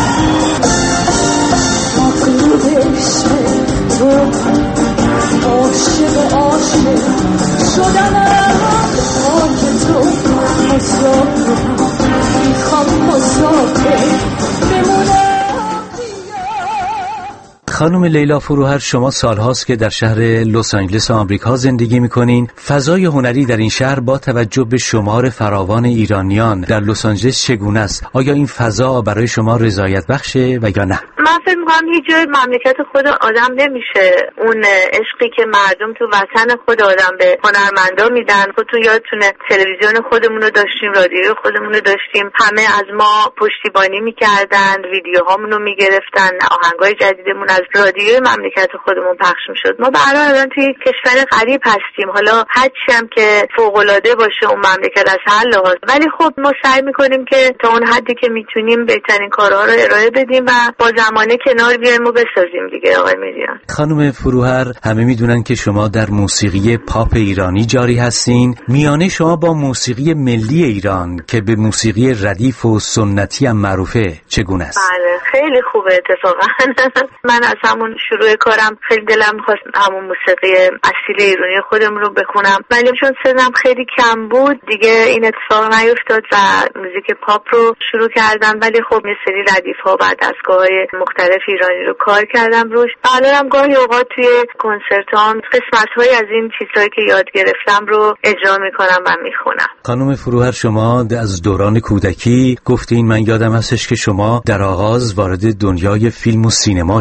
خانم لیلا فروهر، شما سالهاست که در شهر لس آنجلس آمریکا زندگی میکنین. فضای هنری در این شهر با توجه به شمار فراوان ایرانیان در لس آنجلس چگونه است؟ آیا این فضا برای شما رضایت بخشه و یا نه؟ من فکر میکنم هیچ جای مملکت خود آدم نمیشه اون عشقی که مردم تو وطن خود آدم به هنرمندا میدن. خودتون یادتونه تلویزیون خودمون رو داشتیم، رادیو خودمون رو داشتیم، همه از ما پشتیبانی میکردن، ویدیوهامون رو میگرفتن، آهنگای جدیدمون از رادیوی مملکت خودمون پخش میشد. ما به هر حال الان توی کشور غریب هستیم، حالا هرچی هم که فوق العاده باشه اون مملکت از هر لحاظ، ولی خب ما سعی میکنیم که تا اون حدی که میتونیم بهترین کارها رو ارائه بدیم و با زمانه کنار بیایم و بسازیم دیگه. آقای میریان. خانم فروهر، همه میدونن که شما در موسیقی پاپ ایرانی جاری هستین. میانه شما با موسیقی ملی ایران که به موسیقی ردیف و سنتی هم معروفه چگونه است؟ بله خیلی خوبه اتفاقا. من از همون شروع کارم خیلی دلم می‌خواست همون موسیقی اصیل ایرانی خودم رو بخونم، ولی چون سنم خیلی کم بود دیگه این اتفاق نیفتاد و موزیک پاپ رو شروع کردم. ولی خب یه سری ردیف‌ها و دستگاه‌های مختلف ایرانی رو کار کردم روش. الانم گاهی اوقات توی کنسرتام قسمت‌های از این چیزهایی که یاد گرفتم رو اجرا می‌کنم و می‌خونم. خانم فروهر، شما از دوران کودکی گفتین، من یادم هستش که شما در آغاز وارد دنیای فیلم و سینما شدین.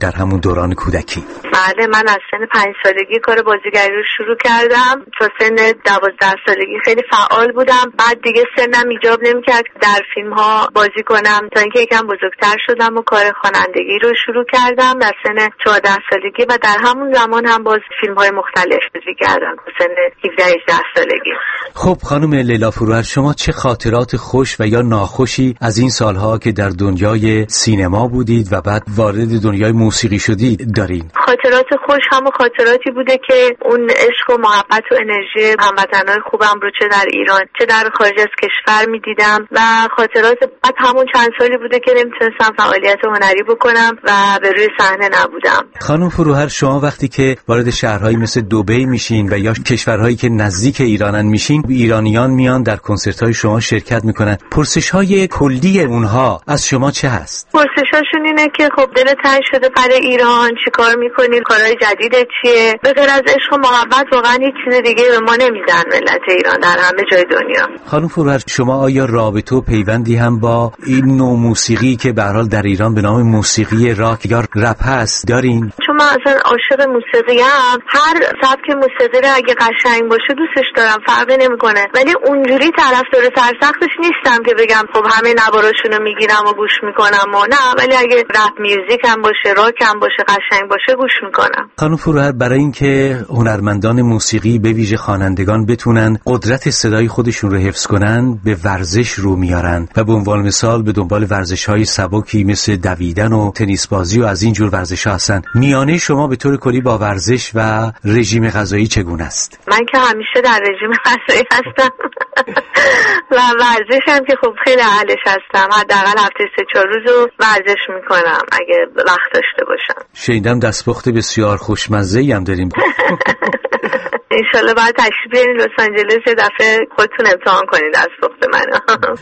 در همون دوران کودکی؟ بله، من از سن 5 سالگی کار بازیگری رو شروع کردم. تا سن 12 سالگی خیلی فعال بودم. بعد دیگه سنم ایجاب نمی‌کرد در فیلم‌ها بازی کنم تا اینکه یکم بزرگتر شدم و کار خوانندگی رو شروع کردم در سن 14 سالگی و در همون زمان هم باز فیلم‌های مختلف بازی کردم تا سن 17-18 سالگی. خب خانم لیلا فروهر، شما چه خاطرات خوش و یا ناخوشی از این سالها که در دنیای سینما بودید و بعد وارد دنیای موسیقی شدید دارین؟ خاطرات خوش هم خاطراتی بوده که اون عشق و محبت و انرژی هموطنای خوبم رو چه در ایران چه در خارج از کشور می‌دیدم و خاطرات بعد همون چند سالی بوده که نمیتونستم فعالیت هنری بکنم و به روی صحنه نبودم. خانم فروهر، شما وقتی که وارد شهرهایی مثل دبی میشین و یا کشورهایی که نزدیک ایرانن میشین، ایرانیان میان در کنسرت‌های شما شرکت میکنن. پرسش‌های کلی اونها از شما چه هست؟ پرسش‌هاشون اینه که خب دلت تنگ شده برای ایران، چیکار می‌کنی؟ کارهای جدیدت چیه؟ به غیر از عشق و محبت واقعا هیچ چیز دیگه به ما نمیدن ملت ایران در همه جای دنیا. خانم فروهر، شما آیا رابطه و پیوندی هم با این نوع موسیقی که به هر حال در ایران به نام موسیقی راک یا رپ هست دارین؟ چون من اصلا عاشق موسیقی ام، هر سبک موسیقی رو اگه قشنگ باشه دوستش دارم، فرقی نمیکنه، ولی اونجوری طرفدار سرسختش نیستم که بگم خب همه نواراشونو میگیرم و گوش میکنم و نه، ولی اگه رپ میوزیک هم باشه، راک هم باشه، قشنگ باشه گوش میکنم. خانم فروهر، برای اینکه هنرمندان موسیقی به ویژه خوانندگان بتونن قدرت صدای خودشون رو حفظ کنن، به ورزش رو میارن و به عنوان مثال به دنبال ورزش‌های سبکی مثل دویدن و تنیس بازی و از این جور ورزش‌ها هستن. میانه شما به طور کلی با ورزش و رژیم غذایی چگونه است؟ من که همیشه در رژیم غذایی هستم و ورزش هم که خب خیلی اهلش هستم. حداقل هفته 3-4 روز ورزش میکنم اگه وقت داشته باشم. شنیدم دستپخت بسیار خوشمزه‌ای هم داریم. انشالله باید تشریف بیارین لس آنجلس یه دفعه خودتون امتحان کنین دستپخت منو.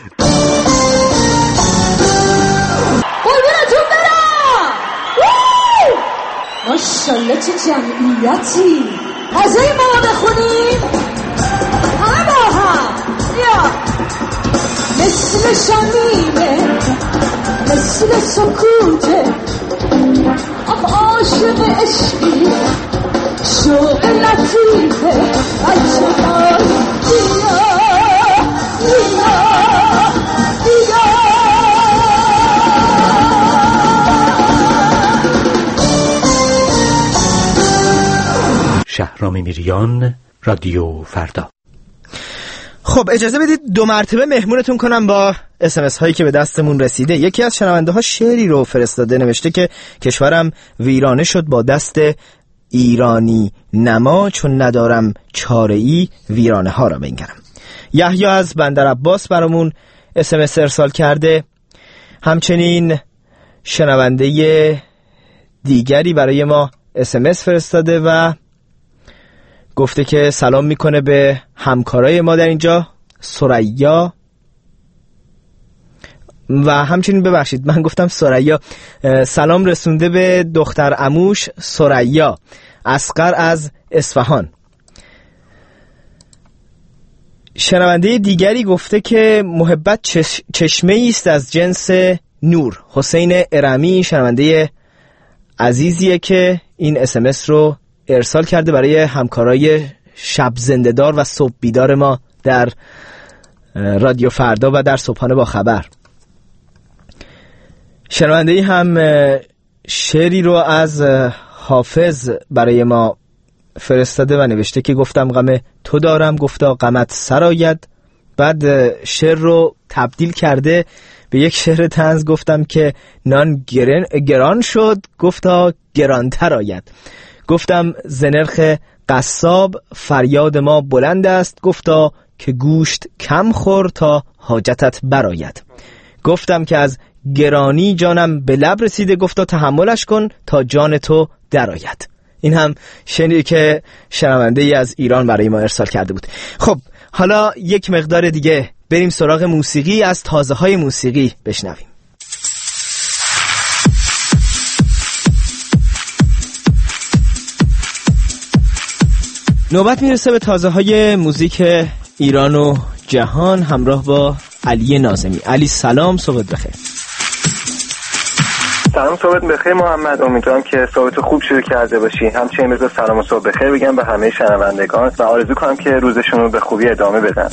قربونتون برم. ماشالله چه جمعیتی. غذای ما بخونیم همه با هم. یا مثل شمیمه، مثل سکوته، آخ عاشق عشقی، شوق لطیفه، عجبان بیا بیا بیا. شهرام میریان، رادیو فردا. خب اجازه بدید 2 مرتبه مهمونتون کنم با SMS هایی که به دستمون رسیده. یکی از شنونده ها شعری رو فرستاده، نوشته که کشورم ویرانه شد با دست ایرانی نما، چون ندارم چاره ای ویرانه ها را بنگرم. یحیی از بندر عباس برامون SMS ارسال کرده. همچنین شنونده دیگری برای ما SMS فرستاده و گفته که سلام میکنه به همکارای ما در اینجا، ثریا، و همچنین ببخشید من گفتم ثریا، سلام رسونده به دختر عموش ثریا، اصغر از اصفهان. شنونده دیگری گفته که محبت چشمه است از جنس نور. حسین ارمی شنونده عزیزیه که این SMS رو ارسال کرده برای همکارای شب زنده‌دار و صبح بیدار ما در رادیو فردا و در صبحانه با خبر. شنونده‌ای هم شعری رو از حافظ برای ما فرستاده و نوشته که گفتم غم تو دارم، گفتا غمت سرآید. بعد شعر رو تبدیل کرده به یک شعر طنز، گفتم که نان گران شد، گفتا گرانتر آید. گفتم ز نرخ قصاب فریاد ما بلند است، گفتا که گوشت کم خور تا حاجتت برآید. گفتم که از گرانی جانم به لب رسیده، گفتا تحملش کن تا جان تو درآید. این هم شنیدی که شنونده از ایران برای ما ارسال کرده بود. خب حالا یک مقدار دیگه بریم سراغ موسیقی، از تازه های موسیقی بشنویم. نوبت میرسه به تازه های موزیک ایران و جهان همراه با علی ناظمی. علی سلام، صبحت بخیر. سلام، صحبت بخیر محمد. امیدوارم که صحبت خوب شروع کرده باشی. همچنین بذار سلام و صحبت بخیر بگم به همه شنوندگان و آرزو کنم که روزشون رو به خوبی ادامه بدن.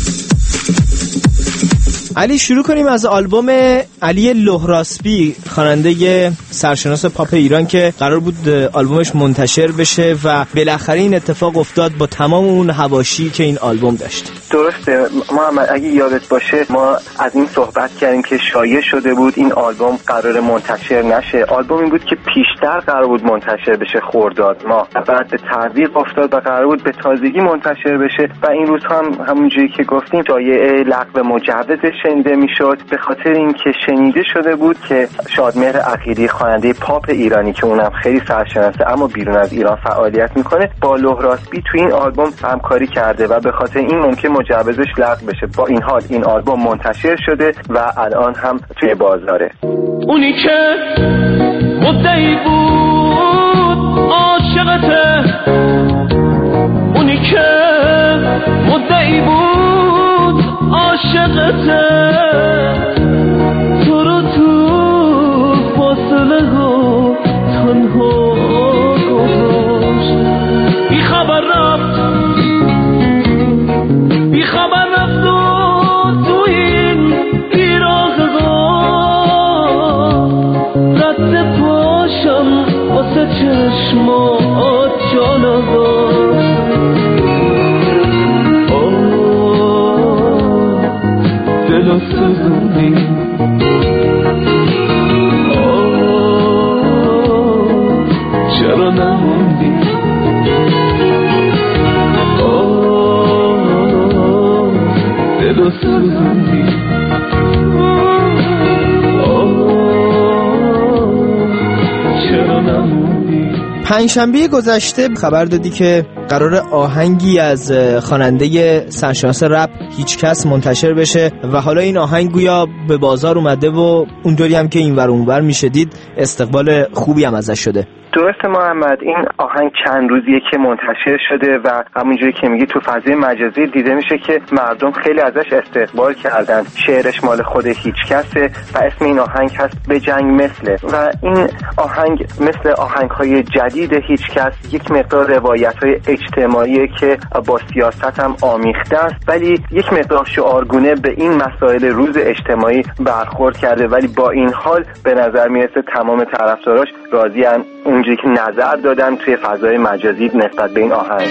علی، شروع کنیم از آلبوم علی لهراسبی، خواننده سرشناس پاپ ایران که قرار بود آلبومش منتشر بشه و بالاخره این اتفاق افتاد با تمام اون حواشی که این آلبوم داشت. درسته محمد، اگه یادت باشه ما از این صحبت کردیم که شایع شده بود این آلبوم قرار منتشر نشه. آلبومی بود که پیشتر قرار بود منتشر بشه خرداد ماه، بعد به تعویق افتاد و قرار بود به تازگی منتشر بشه و این روز هم همونجوری که گفتیم شایعه لغو مجوزش شنیده میشد، به خاطر اینکه شنیده شده بود که شادمهر عقیلی خواننده پاپ ایرانی که اونم خیلی سرشناسه اما بیرون از ایران فعالیت میکنه با لهراسبی تو این آلبوم همکاری کرده و به خاطر این ممکن مجوزش لغو بشه. با این حال این آلبوم منتشر شده و الان هم توی بازاره. اونی که مدعی بود عاشقته، اونی که مدعی بود عاشقته، تو رو تو فاصله ها تنها گذاشت. بی خبر رفت، بی خبر رفت و تو این بیراه رد پاشم واسه چشمات جانا داشت. دلو سزوندی، چرا نموندی، دلو سزوندی، چرا نموندی. پنجشنبه گذشته خبر دادی که قرار آهنگی از خواننده سرشناس رپ هیچکس منتشر بشه و حالا این آهنگ گویا به بازار اومده و اونطوری هم که اینور اونور میشه دید استقبال خوبی هم ازش شده. درسته محمد، این آهنگ چند روزیه که منتشر شده و همونجوری که میگی تو فضای مجازی دیده میشه که مردم خیلی ازش استقبال کردن. شعرش مال خود هیچکسه و اسم این آهنگ هست به جنگ مثله و این آهنگ مثل آهنگ‌های جدید هیچکس یک مقدار روایت‌های اجتماعیه که با سیاست هم آمیخته است، ولی یک مقدار شعارگونه به این مسائل روز اجتماعی برخورد کرده، ولی با این حال به نظر میرسه تمام طرفداراش راضی‌اند اونجوری که نظر دادن توی فضای مجازی نسبت به این آهنگ.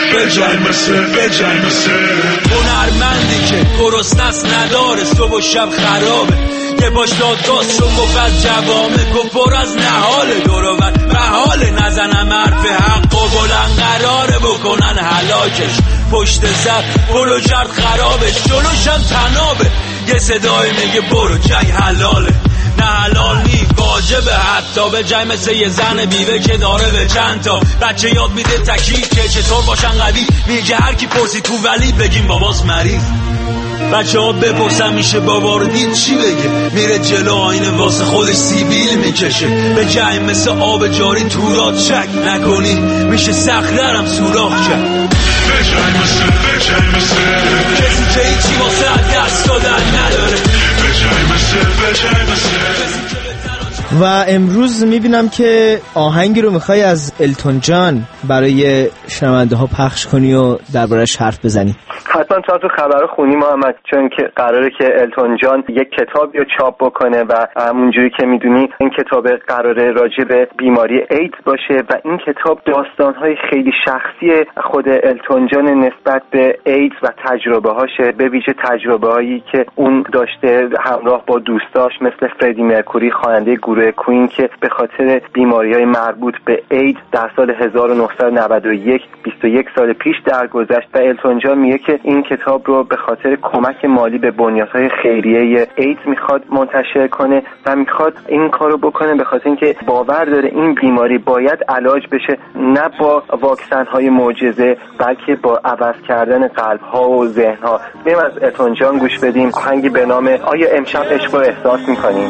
هنرمندی که گرسنه‌ست نداره، صبح و شب خرابه، یه باش دادگاه شو گفت از جوامه، گفت پر از نهاله دورور محاله، نزنم حرف حق و بلند قراره بکنن هلاکش، پشت سر پلو جرد خرابش، جلوشم تنابه، یه صدای میگه برو جنگ حلاله، نه حلال نی واجبه، حتی به جنگ مثل یه زن بیوه که داره به چند تا بچه یاد میده تکلیف که چطور باشن قوی، میگه هر کی پرسی تو ولی بگیم باباس مریض، بچه ها بپرسن میشه بابا رو دید چی بگه، میره جلو آینه واسه خودش سیبیل میکشه، به جنگ مثل آب جاری تو راد شک نکنی میشه سخررم سوراخ کرد، به جنگ مثل کسی که هیچی واسه دست دادن نداره، به جنگ مثل و امروز میبینم که آهنگی رو میخوای از التون جان برای شنونده ها پخش کنی و دربارش حرف بزنی. حتما تو خبر خونی محمد، چون که قراره که التون جان یک کتابی رو چاپ بکنه و همونجوری که میدونی این کتاب قراره راجع به بیماری ایدز باشه و این کتاب داستانهای خیلی شخصی خود التون جان نسبت به ایدز و تجربه هاشه، به ویژه تجربه هایی که اون داشته همراه با دوستاش مثل فردی مرکوری خواننده گروه کوین که به خاطر بیماری‌های مربوط به ایدز در سال 1991 21 سال پیش درگذشت و التون جان میگه که این کتاب رو به خاطر کمک مالی به بنیادهای خیریه ایدز میخواد منتشر کنه و میخواد این کارو بکنه به خاطر اینکه باور داره این بیماری باید علاج بشه، نه با واکسن‌های معجزه بلکه با عوض کردن قلب‌ها و ذهن‌ها. بریم از التون جان گوش بدیم آهنگی به نام آیا امشب عشق رو احساس می‌کنیم.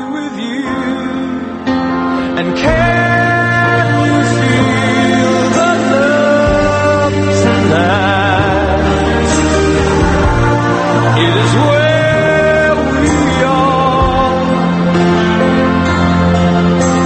And can you feel the love tonight? It is where we are.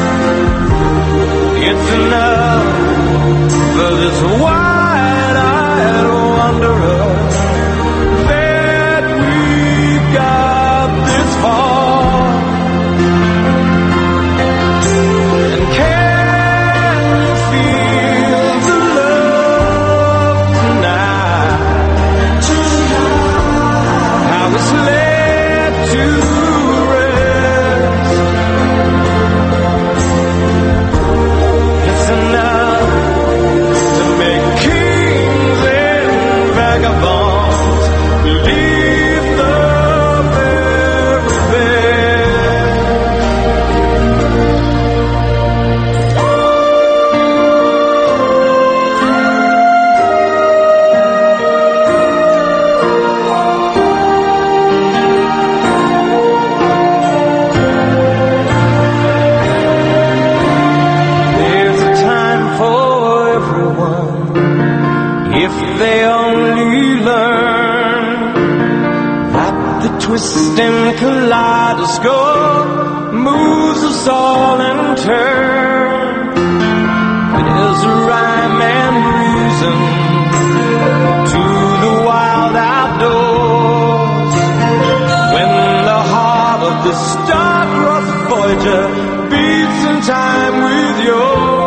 twisting kaleidoscope moves us all in turn. There's a rhyme and reason to the wild outdoors. When the heart of the star-crossed Voyager beats in time with yours.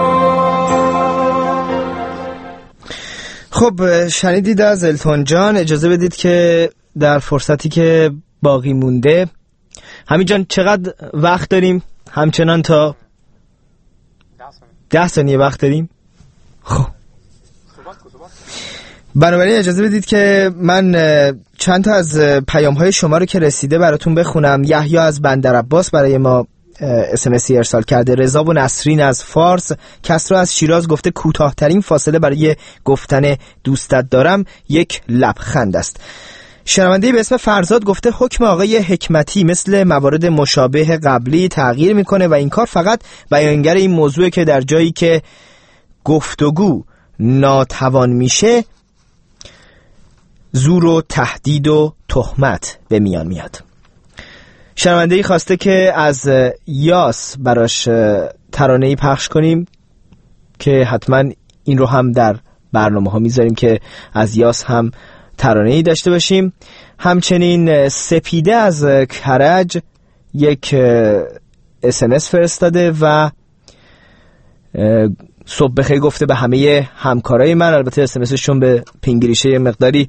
خب شنیدید از التون جان. اجازه بدید که در فرصتی که باقی مونده، همین جان چقدر وقت داریم؟ همچنان تا 10 ثانیه وقت داریم. خب بنابراین اجازه بدید که من چند تا از پیام‌های شما رو که رسیده براتون بخونم. یحیی از بندرعباس برای ما SMS ارسال کرده. رضا و نسرین از فارس. کسرا از شیراز گفته کوتاه‌ترین فاصله برای گفتن دوستت دارم یک لبخند است. شنونده به اسم فرزاد گفته حکم آقای حکمتی مثل موارد مشابه قبلی تغییر میکنه و این کار فقط بیانگر این موضوع که در جایی که گفتگو ناتوان میشه زور و تهدید و تهمت به میان میاد. شنونده‌ای خواسته که از یاس براش ترانه‌ای پخش کنیم که حتما این رو هم در برنامه ها میذاریم که از یاس هم ترانه‌ای داشته باشیم. همچنین سپیده از کرج یک SMS فرستاده و صبح بخیر گفته به همه همکارای من. البته SMSشون به پینگلیشه مقداری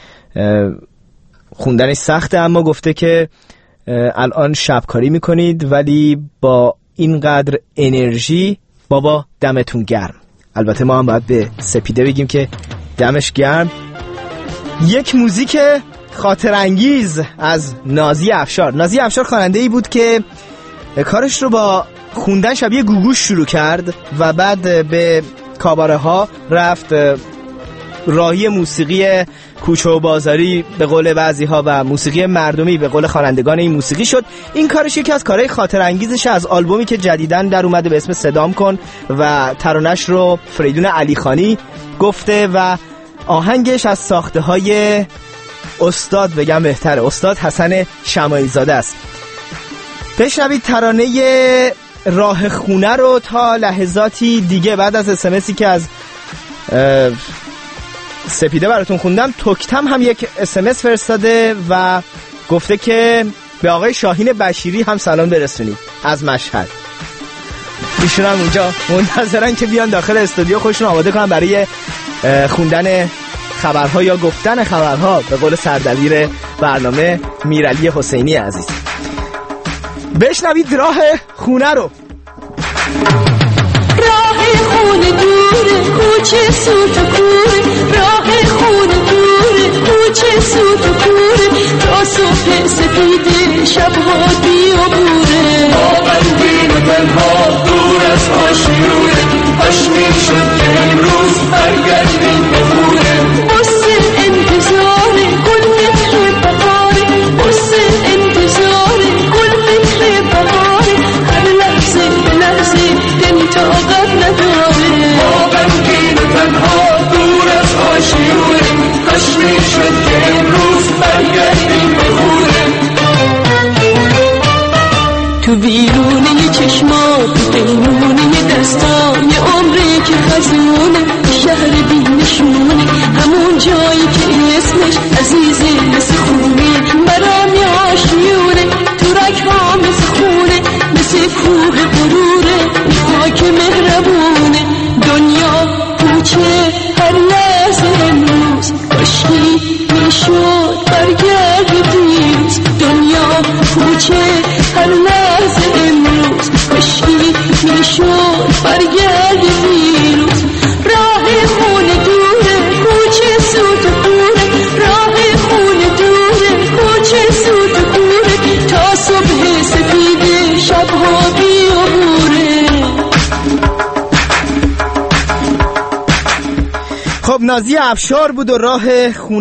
خوندنش سخته، اما گفته که الان شبکاری میکنید ولی با اینقدر انرژی بابا دمتون گرم. البته ما هم باید به سپیده بگیم که دمش گرم. یک موزیک خاطر انگیز از نازی افشار. نازی افشار خواننده‌ای بود که کارش رو با خوندن شبیه گوگوش شروع کرد و بعد به کاباره ها رفت، راهی موسیقی کوچه و بازاری به قول بعضی ها و موسیقی مردمی به قول خوانندگان این موسیقی شد. این کارش یکی از کارهای خاطر انگیزش از آلبومی که جدیداً در اومده به اسم صدام کن و ترانش رو فریدون علیخانی گفته و آهنگش از ساخته های استاد بگم بهتره، استاد حسن شماعی زاده است. بشنوید ترانه راه خونه رو تا لحظاتی دیگه. بعد از SMSی که از سپیده براتون خوندم، توکتم هم یک SMS فرستاده و گفته که به آقای شاهین بشیری هم سلام برسونید از مشهد. ایشون هم اونجا منتظرن که بیان داخل استودیو خودشون آماده کنن برای خوندن خبرها یا گفتن خبرها به قول سردبیر برنامه میرعلی حسینی عزیز. بشنوید راه خونه رو. راه خونه دوره کوچه سوت و کوره، راه خونه دوره کوچه سوت و کوره، تا صبح سپیده شبها بیابوره. آقندین و تنها دور از آشیونه، پشمین شد که امروز برگردیم به خونه. بسه انتظار گل فکر بهاره، بسه انتظار گل فکر بهاره، هر لحظه به لحظه دل طاقت نداره. آقندین و تنها دور از آشیونه، پشمین شد که امروز برگردیم به خونه. تو بیرونه چشمات، تو پیمونه دستان، یه عمره که خزونه، شهر بی نشونه، همون جایی که اسمش عزیزه مثل خونه، برام یه آشیونه، تو رگ‌ها مثل خونه، مثل کوه غروره، خاک مهربونه. دنیا کوچه هر لحظه امروز، کاشکی میشد برگرد دیروز. دنیا کوچه هر لحظه امروز، کاشکی میشد برگرد دیروز. راه خونه دوره کوچه سوت و کوره، راه خونه دوره کوچه سوت و کوره، تا صبح سپیده شبها بیابوره. خب نازی افشار بود و راه خونه